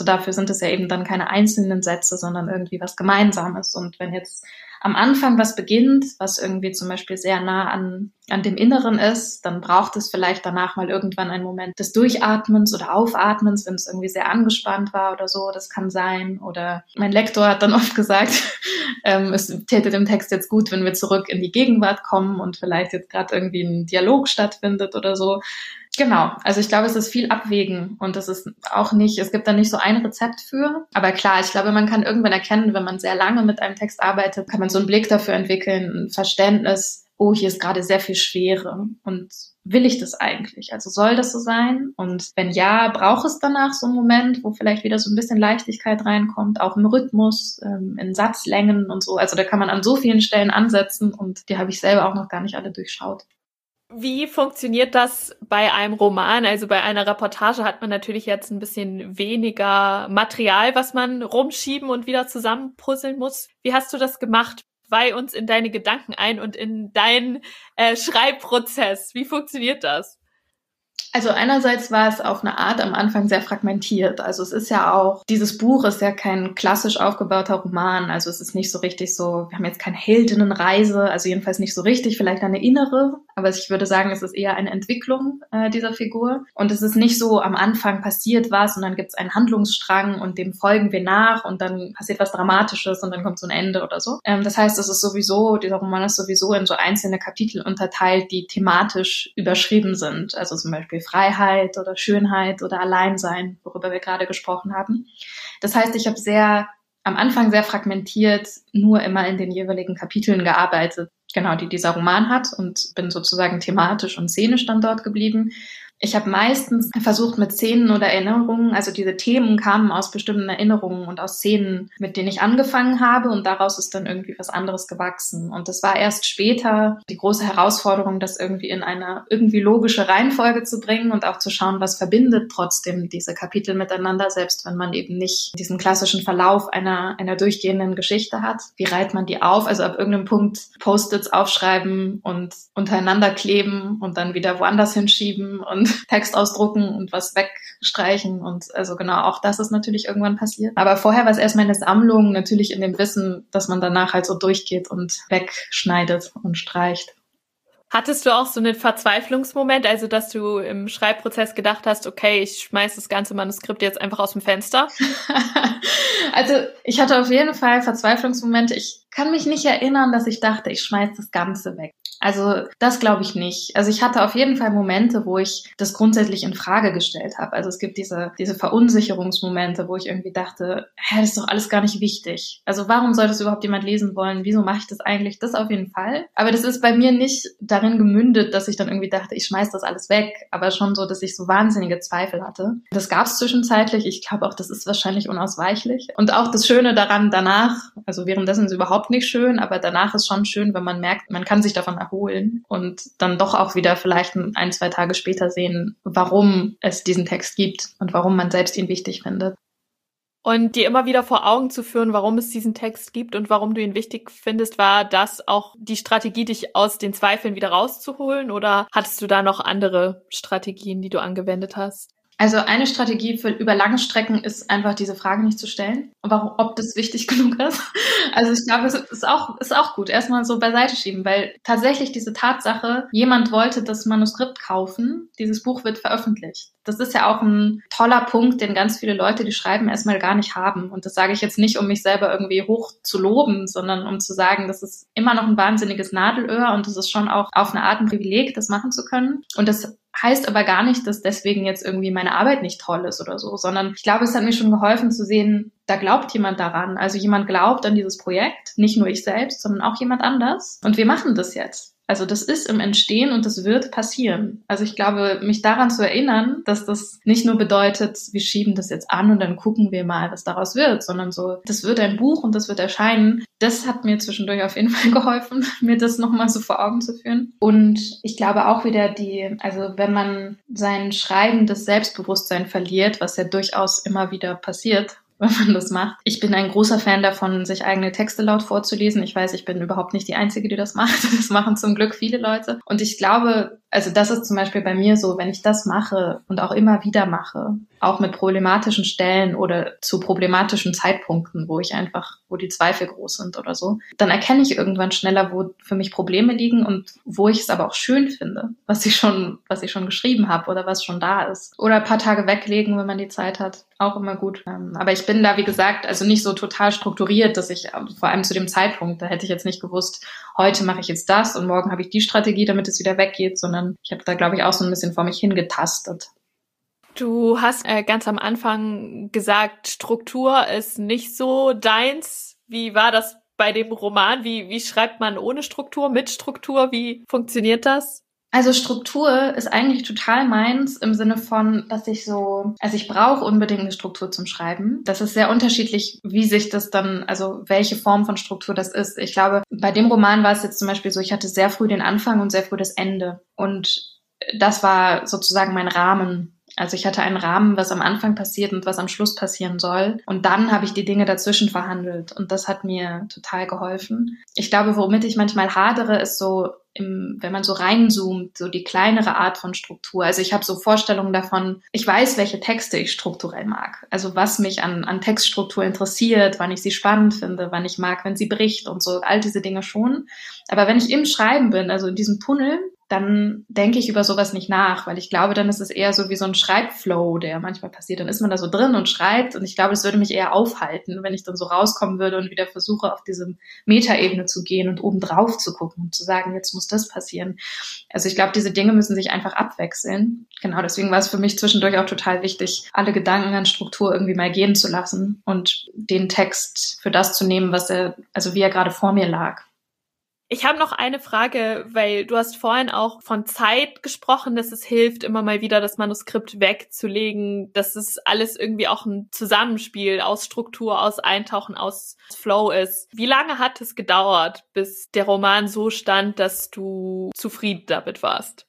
A: sind es ja eben dann keine einzelnen Sätze, sondern irgendwie was Gemeinsames. Und wenn jetzt am Anfang was beginnt, was irgendwie zum Beispiel sehr nah an dem Inneren ist, dann braucht es vielleicht danach mal irgendwann einen Moment des Durchatmens oder Aufatmens, wenn es irgendwie sehr angespannt war oder so, das kann sein. Oder mein Lektor hat dann oft gesagt, es täte dem Text jetzt gut, wenn wir zurück in die Gegenwart kommen und vielleicht jetzt gerade irgendwie ein Dialog stattfindet oder so. Genau, also ich glaube, es ist viel Abwägen und es ist auch nicht, es gibt da nicht so ein Rezept für. Aber klar, ich glaube, man kann irgendwann erkennen, wenn man sehr lange mit einem Text arbeitet, kann man so einen Blick dafür entwickeln, ein Verständnis, oh, hier ist gerade sehr viel Schwere und will ich das eigentlich? Also soll das so sein? Und wenn ja, braucht es danach so einen Moment, wo vielleicht wieder so ein bisschen Leichtigkeit reinkommt, auch im Rhythmus, in Satzlängen und so. Also da kann man an so vielen Stellen ansetzen und die habe ich selber auch noch gar nicht alle durchschaut.
C: Wie funktioniert das bei einem Roman? Also bei einer Reportage hat man natürlich jetzt ein bisschen weniger Material, was man rumschieben und wieder zusammenpuzzeln muss. Wie hast du das gemacht? Weih uns in deine Gedanken ein und in deinen Schreibprozess. Wie funktioniert das?
A: Also einerseits war es auf eine Art am Anfang sehr fragmentiert. Also es ist ja auch, dieses Buch ist ja kein klassisch aufgebauter Roman. Also es ist nicht so richtig so, wir haben jetzt keine Heldinnenreise, also jedenfalls nicht so richtig, vielleicht eine innere. Aber ich würde sagen, es ist eher eine Entwicklung dieser Figur. Und es ist nicht so, am Anfang passiert was und dann gibt es einen Handlungsstrang und dem folgen wir nach und dann passiert was Dramatisches und dann kommt so ein Ende oder so. Das heißt, es ist sowieso, dieser Roman ist sowieso in so einzelne Kapitel unterteilt, die thematisch überschrieben sind. Also zum Beispiel Freiheit oder Schönheit oder Alleinsein, worüber wir gerade gesprochen haben. Das heißt, ich habe am Anfang sehr fragmentiert nur immer in den jeweiligen Kapiteln gearbeitet, genau, die dieser Roman hat und bin sozusagen thematisch und szenisch dann dort geblieben. Ich habe meistens versucht mit Szenen oder Erinnerungen, also diese Themen kamen aus bestimmten Erinnerungen und aus Szenen, mit denen ich angefangen habe und daraus ist dann irgendwie was anderes gewachsen. Und das war erst später die große Herausforderung, das irgendwie in eine irgendwie logische Reihenfolge zu bringen und auch zu schauen, was verbindet trotzdem diese Kapitel miteinander, selbst wenn man eben nicht diesen klassischen Verlauf einer durchgehenden Geschichte hat. Wie reiht man die auf? Also ab irgendeinem Punkt Post-its aufschreiben und untereinander kleben und dann wieder woanders hinschieben und Text ausdrucken und was wegstreichen und also genau, auch das ist natürlich irgendwann passiert. Aber vorher war es erstmal eine Sammlung, natürlich in dem Wissen, dass man danach halt so durchgeht und wegschneidet und streicht.
C: Hattest du auch so einen Verzweiflungsmoment, also dass du im Schreibprozess gedacht hast, okay, ich schmeiß das ganze Manuskript jetzt einfach aus dem Fenster?
A: Also ich hatte auf jeden Fall Verzweiflungsmomente. Ich kann mich nicht erinnern, dass ich dachte, ich schmeiß das Ganze weg. Also das glaube ich nicht. Also ich hatte auf jeden Fall Momente, wo ich das grundsätzlich in Frage gestellt habe. Also es gibt diese Verunsicherungsmomente, wo ich irgendwie dachte, das ist doch alles gar nicht wichtig. Also warum soll das überhaupt jemand lesen wollen? Wieso mache ich das eigentlich? Das auf jeden Fall. Aber das ist bei mir nicht darin gemündet, dass ich dann irgendwie dachte, ich schmeiß das alles weg. Aber schon so, dass ich so wahnsinnige Zweifel hatte. Das gab es zwischenzeitlich. Ich glaube auch, das ist wahrscheinlich unausweichlich. Und auch das Schöne daran danach, also währenddessen ist es überhaupt nicht schön, aber danach ist schon schön, wenn man merkt, man kann sich davon erholen und dann doch auch wieder vielleicht 1-2 Tage später sehen, warum es diesen Text gibt und warum man selbst ihn wichtig findet.
C: Und dir immer wieder vor Augen zu führen, warum es diesen Text gibt und warum du ihn wichtig findest, war das auch die Strategie, dich aus den Zweifeln wieder rauszuholen? Oder hattest du da noch andere Strategien, die du angewendet hast?
A: Also eine Strategie für über lange Strecken ist einfach diese Frage nicht zu stellen, ob das wichtig genug ist. Also ich glaube, es ist auch gut, erstmal so beiseite schieben, weil tatsächlich diese Tatsache, jemand wollte das Manuskript kaufen, dieses Buch wird veröffentlicht. Das ist ja auch ein toller Punkt, den ganz viele Leute, die schreiben, erstmal gar nicht haben. Und das sage ich jetzt nicht, um mich selber irgendwie hoch zu loben, sondern um zu sagen, das ist immer noch ein wahnsinniges Nadelöhr und das ist schon auch auf eine Art ein Privileg, das machen zu können. Und das heißt aber gar nicht, dass deswegen jetzt irgendwie meine Arbeit nicht toll ist oder so, sondern ich glaube, es hat mir schon geholfen zu sehen, da glaubt jemand daran. Also jemand glaubt an dieses Projekt, nicht nur ich selbst, sondern auch jemand anders. Und wir machen das jetzt. Also das ist im Entstehen und das wird passieren. Also ich glaube, mich daran zu erinnern, dass das nicht nur bedeutet, wir schieben das jetzt an und dann gucken wir mal, was daraus wird, sondern so, das wird ein Buch und das wird erscheinen. Das hat mir zwischendurch auf jeden Fall geholfen, mir das nochmal so vor Augen zu führen. Und ich glaube auch wieder also wenn man sein schreibendes Selbstbewusstsein verliert, was ja durchaus immer wieder passiert, wenn man das macht. Ich bin ein großer Fan davon, sich eigene Texte laut vorzulesen. Ich weiß, ich bin überhaupt nicht die Einzige, die das macht. Das machen zum Glück viele Leute. Und ich glaube, also das ist zum Beispiel bei mir so, wenn ich das mache und auch immer wieder mache, auch mit problematischen Stellen oder zu problematischen Zeitpunkten, wo die Zweifel groß sind oder so, dann erkenne ich irgendwann schneller, wo für mich Probleme liegen und wo ich es aber auch schön finde, was ich schon geschrieben habe oder was schon da ist. Oder ein paar Tage weglegen, wenn man die Zeit hat. Auch immer gut. Aber ich bin da, wie gesagt, also nicht so total strukturiert, dass ich, vor allem zu dem Zeitpunkt, da hätte ich jetzt nicht gewusst, heute mache ich jetzt das und morgen habe ich die Strategie, damit es wieder weggeht, sondern ich habe da, glaube ich, auch so ein bisschen vor mich hingetastet.
C: Du hast ganz am Anfang gesagt, Struktur ist nicht so deins. Wie war das bei dem Roman? Wie schreibt man ohne Struktur, mit Struktur? Wie funktioniert das?
A: Also Struktur ist eigentlich total meins im Sinne von, dass ich brauche unbedingt eine Struktur zum Schreiben. Das ist sehr unterschiedlich, wie sich das dann, also welche Form von Struktur das ist. Ich glaube, bei dem Roman war es jetzt zum Beispiel so, ich hatte sehr früh den Anfang und sehr früh das Ende. Und das war sozusagen mein Rahmen. Also ich hatte einen Rahmen, was am Anfang passiert und was am Schluss passieren soll. Und dann habe ich die Dinge dazwischen verhandelt. Und das hat mir total geholfen. Ich glaube, womit ich manchmal hadere, ist so, wenn man so reinzoomt, so die kleinere Art von Struktur. Also ich habe so Vorstellungen davon, ich weiß, welche Texte ich strukturell mag. Also was mich an Textstruktur interessiert, wann ich sie spannend finde, wann ich mag, wenn sie bricht und so, all diese Dinge schon. Aber wenn ich im Schreiben bin, also in diesem Tunnel, dann denke ich über sowas nicht nach, weil ich glaube, dann ist es eher so wie so ein Schreibflow, der manchmal passiert. Dann ist man da so drin und schreibt und ich glaube, es würde mich eher aufhalten, wenn ich dann so rauskommen würde und wieder versuche, auf diese Metaebene zu gehen und oben drauf zu gucken und zu sagen, jetzt muss das passieren. Also ich glaube, diese Dinge müssen sich einfach abwechseln. Genau, deswegen war es für mich zwischendurch auch total wichtig, alle Gedanken an Struktur irgendwie mal gehen zu lassen und den Text für das zu nehmen, wie er gerade vor mir lag.
C: Ich habe noch eine Frage, weil du hast vorhin auch von Zeit gesprochen, dass es hilft, immer mal wieder das Manuskript wegzulegen, dass es alles irgendwie auch ein Zusammenspiel aus Struktur, aus Eintauchen, aus Flow ist. Wie lange hat es gedauert, bis der Roman so stand, dass du zufrieden damit warst?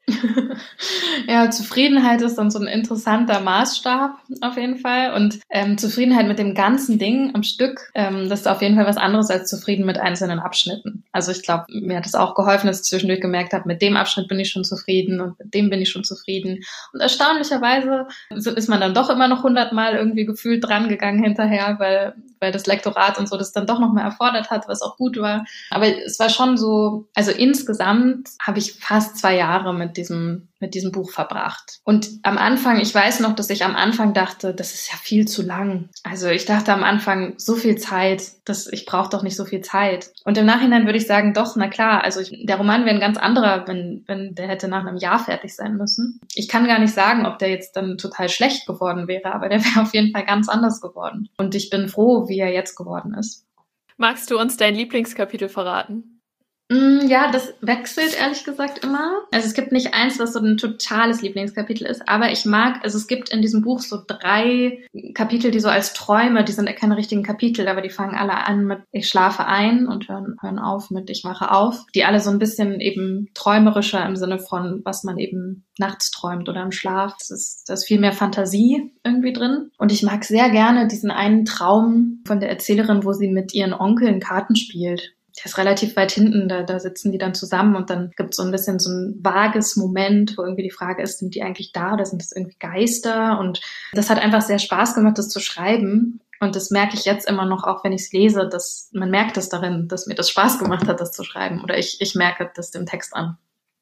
A: Ja, Zufriedenheit ist dann so ein interessanter Maßstab auf jeden Fall und Zufriedenheit mit dem ganzen Ding am Stück, das ist auf jeden Fall was anderes als zufrieden mit einzelnen Abschnitten. Also ich glaube, mir hat es auch geholfen, dass ich zwischendurch gemerkt habe, mit dem Abschnitt bin ich schon zufrieden und mit dem bin ich schon zufrieden. Und erstaunlicherweise ist man dann doch immer noch 100-mal irgendwie gefühlt dran gegangen hinterher, weil das Lektorat und so das dann doch noch mal erfordert hat, was auch gut war. Aber es war schon so, also insgesamt habe ich fast 2 Jahre mit diesem Buch verbracht. Und am Anfang, ich weiß noch, dass ich am Anfang dachte, das ist ja viel zu lang. Also ich dachte am Anfang, so viel Zeit, ich brauche doch nicht so viel Zeit. Und im Nachhinein würde ich sagen, doch, na klar, also der Roman wäre ein ganz anderer, wenn der hätte nach einem Jahr fertig sein müssen. Ich kann gar nicht sagen, ob der jetzt dann total schlecht geworden wäre, aber der wäre auf jeden Fall ganz anders geworden. Und ich bin froh, wie er jetzt geworden ist.
C: Magst du uns dein Lieblingskapitel verraten?
A: Ja, das wechselt ehrlich gesagt immer. Also es gibt nicht eins, was so ein totales Lieblingskapitel ist, aber es gibt in diesem Buch so 3 Kapitel, die so als Träume, die sind keine richtigen Kapitel, aber die fangen alle an mit ich schlafe ein und hören auf mit ich wache auf, die alle so ein bisschen eben träumerischer im Sinne von, was man eben nachts träumt oder im Schlaf. Da ist viel mehr Fantasie irgendwie drin. Und ich mag sehr gerne diesen einen Traum von der Erzählerin, wo sie mit ihren Onkeln Karten spielt. Der ist relativ weit hinten, da sitzen die dann zusammen und dann gibt es so ein bisschen so ein vages Moment, wo irgendwie die Frage ist, sind die eigentlich da oder sind das irgendwie Geister? Und das hat einfach sehr Spaß gemacht, das zu schreiben. Und das merke ich jetzt immer noch, auch wenn ich es lese, dass man merkt es darin, dass mir das Spaß gemacht hat, das zu schreiben. Oder ich merke das dem Text an.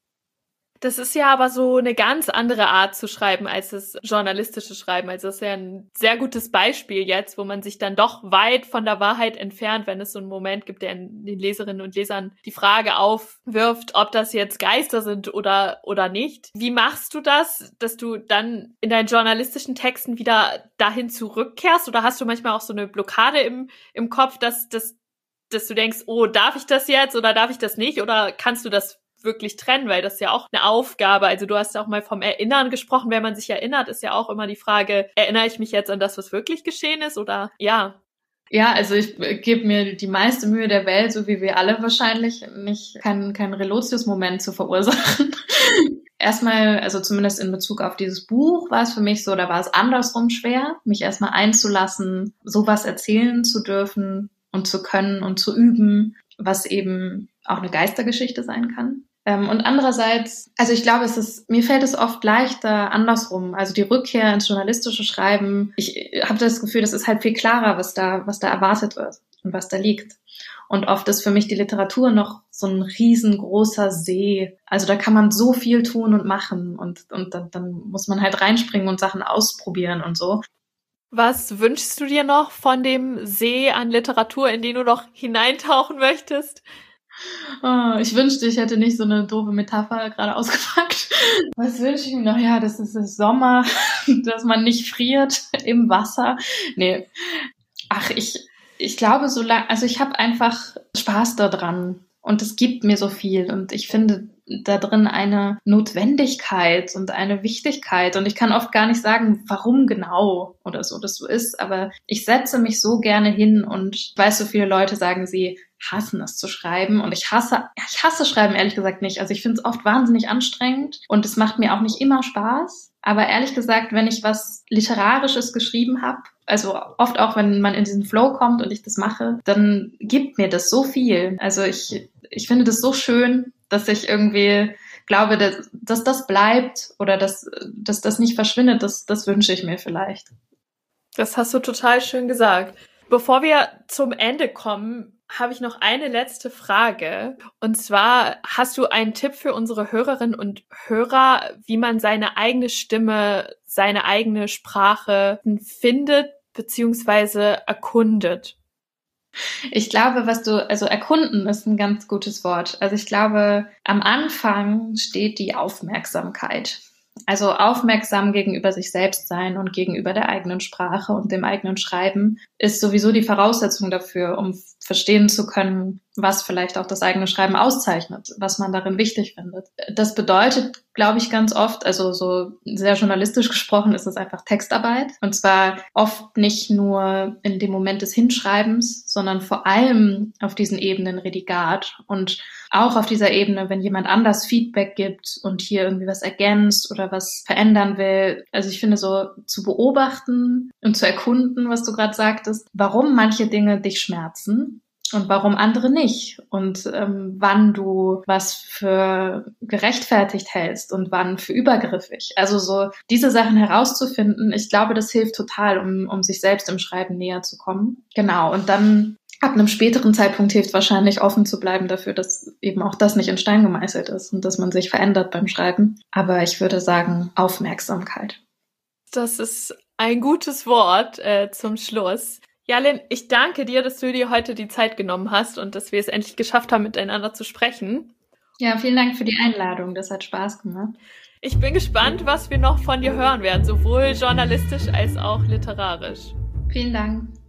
C: Das ist ja aber so eine ganz andere Art zu schreiben als das journalistische Schreiben. Also das ist ja ein sehr gutes Beispiel jetzt, wo man sich dann doch weit von der Wahrheit entfernt, wenn es so einen Moment gibt, der in den Leserinnen und Lesern die Frage aufwirft, ob das jetzt Geister sind oder nicht. Wie machst du das, dass du dann in deinen journalistischen Texten wieder dahin zurückkehrst? Oder hast du manchmal auch so eine Blockade im Kopf, dass du denkst, oh, darf ich das jetzt oder darf ich das nicht? Oder kannst du das wirklich trennen, weil das ist ja auch eine Aufgabe. Also du hast ja auch mal vom Erinnern gesprochen. Wenn man sich erinnert, ist ja auch immer die Frage, erinnere ich mich jetzt an das, was wirklich geschehen ist oder ja?
A: Ja, also ich gebe mir die meiste Mühe der Welt, so wie wir alle wahrscheinlich, keinen Relotius-Moment zu verursachen. erstmal, also zumindest in Bezug auf dieses Buch war es für mich so, da war es andersrum schwer, mich erstmal einzulassen, sowas erzählen zu dürfen und zu können und zu üben, was eben auch eine Geistergeschichte sein kann. Und andererseits, also ich glaube, mir fällt es oft leichter andersrum. Also die Rückkehr ins journalistische Schreiben, ich habe das Gefühl, das ist halt viel klarer, was da erwartet wird und was da liegt. Und oft ist für mich die Literatur noch so ein riesengroßer See. Also da kann man so viel tun und machen und dann muss man halt reinspringen und Sachen ausprobieren und so.
C: Was wünschst du dir noch von dem See an Literatur, in den du noch hineintauchen möchtest?
A: Oh, ich wünschte, ich hätte nicht so eine doofe Metapher gerade ausgepackt. Was wünsche ich mir noch? Ja, das ist das Sommer, dass man nicht friert im Wasser. Nee. Ach, ich glaube, also ich habe einfach Spaß daran und es gibt mir so viel und ich finde da drin eine Notwendigkeit und eine Wichtigkeit und ich kann oft gar nicht sagen, warum genau oder so das so ist, aber ich setze mich so gerne hin und ich weiß, so viele Leute sagen, sie hassen es zu schreiben und ich hasse Schreiben ehrlich gesagt nicht. Also ich finde es oft wahnsinnig anstrengend und es macht mir auch nicht immer Spaß. Aber ehrlich gesagt, wenn ich was Literarisches geschrieben habe, also oft auch, wenn man in diesen Flow kommt und ich das mache, dann gibt mir das so viel. Also ich finde das so schön, dass ich irgendwie glaube, dass das bleibt oder dass das nicht verschwindet. Das wünsche ich mir vielleicht.
C: Das hast du total schön gesagt. Bevor wir zum Ende kommen, habe ich noch eine letzte Frage. Und zwar, hast du einen Tipp für unsere Hörerinnen und Hörer, wie man seine eigene Stimme, seine eigene Sprache findet bzw. erkundet?
A: Ich glaube, also erkunden ist ein ganz gutes Wort. Also ich glaube, am Anfang steht die Aufmerksamkeit. Also aufmerksam gegenüber sich selbst sein und gegenüber der eigenen Sprache und dem eigenen Schreiben ist sowieso die Voraussetzung dafür, um verstehen zu können, was vielleicht auch das eigene Schreiben auszeichnet, was man darin wichtig findet. Das bedeutet, glaube ich, ganz oft, also so sehr journalistisch gesprochen, ist es einfach Textarbeit. Und zwar oft nicht nur in dem Moment des Hinschreibens, sondern vor allem auf diesen Ebenen Redigat und auch auf dieser Ebene, wenn jemand anders Feedback gibt und hier irgendwie was ergänzt oder was verändern will. Also ich finde so zu beobachten und zu erkunden, was du gerade sagtest, warum manche Dinge dich schmerzen und warum andere nicht und wann du was für gerechtfertigt hältst und wann für übergriffig. Also so diese Sachen herauszufinden, ich glaube, das hilft total, um sich selbst im Schreiben näher zu kommen. Genau, und dann ab einem späteren Zeitpunkt hilft wahrscheinlich offen zu bleiben dafür, dass eben auch das nicht in Stein gemeißelt ist und dass man sich verändert beim Schreiben. Aber ich würde sagen, Aufmerksamkeit.
C: Das ist ein gutes Wort zum Schluss. Jalin, ich danke dir, dass du dir heute die Zeit genommen hast und dass wir es endlich geschafft haben, miteinander zu sprechen.
A: Ja, vielen Dank für die Einladung. Das hat Spaß gemacht.
C: Ich bin gespannt, was wir noch von dir hören werden, sowohl journalistisch als auch literarisch.
A: Vielen Dank.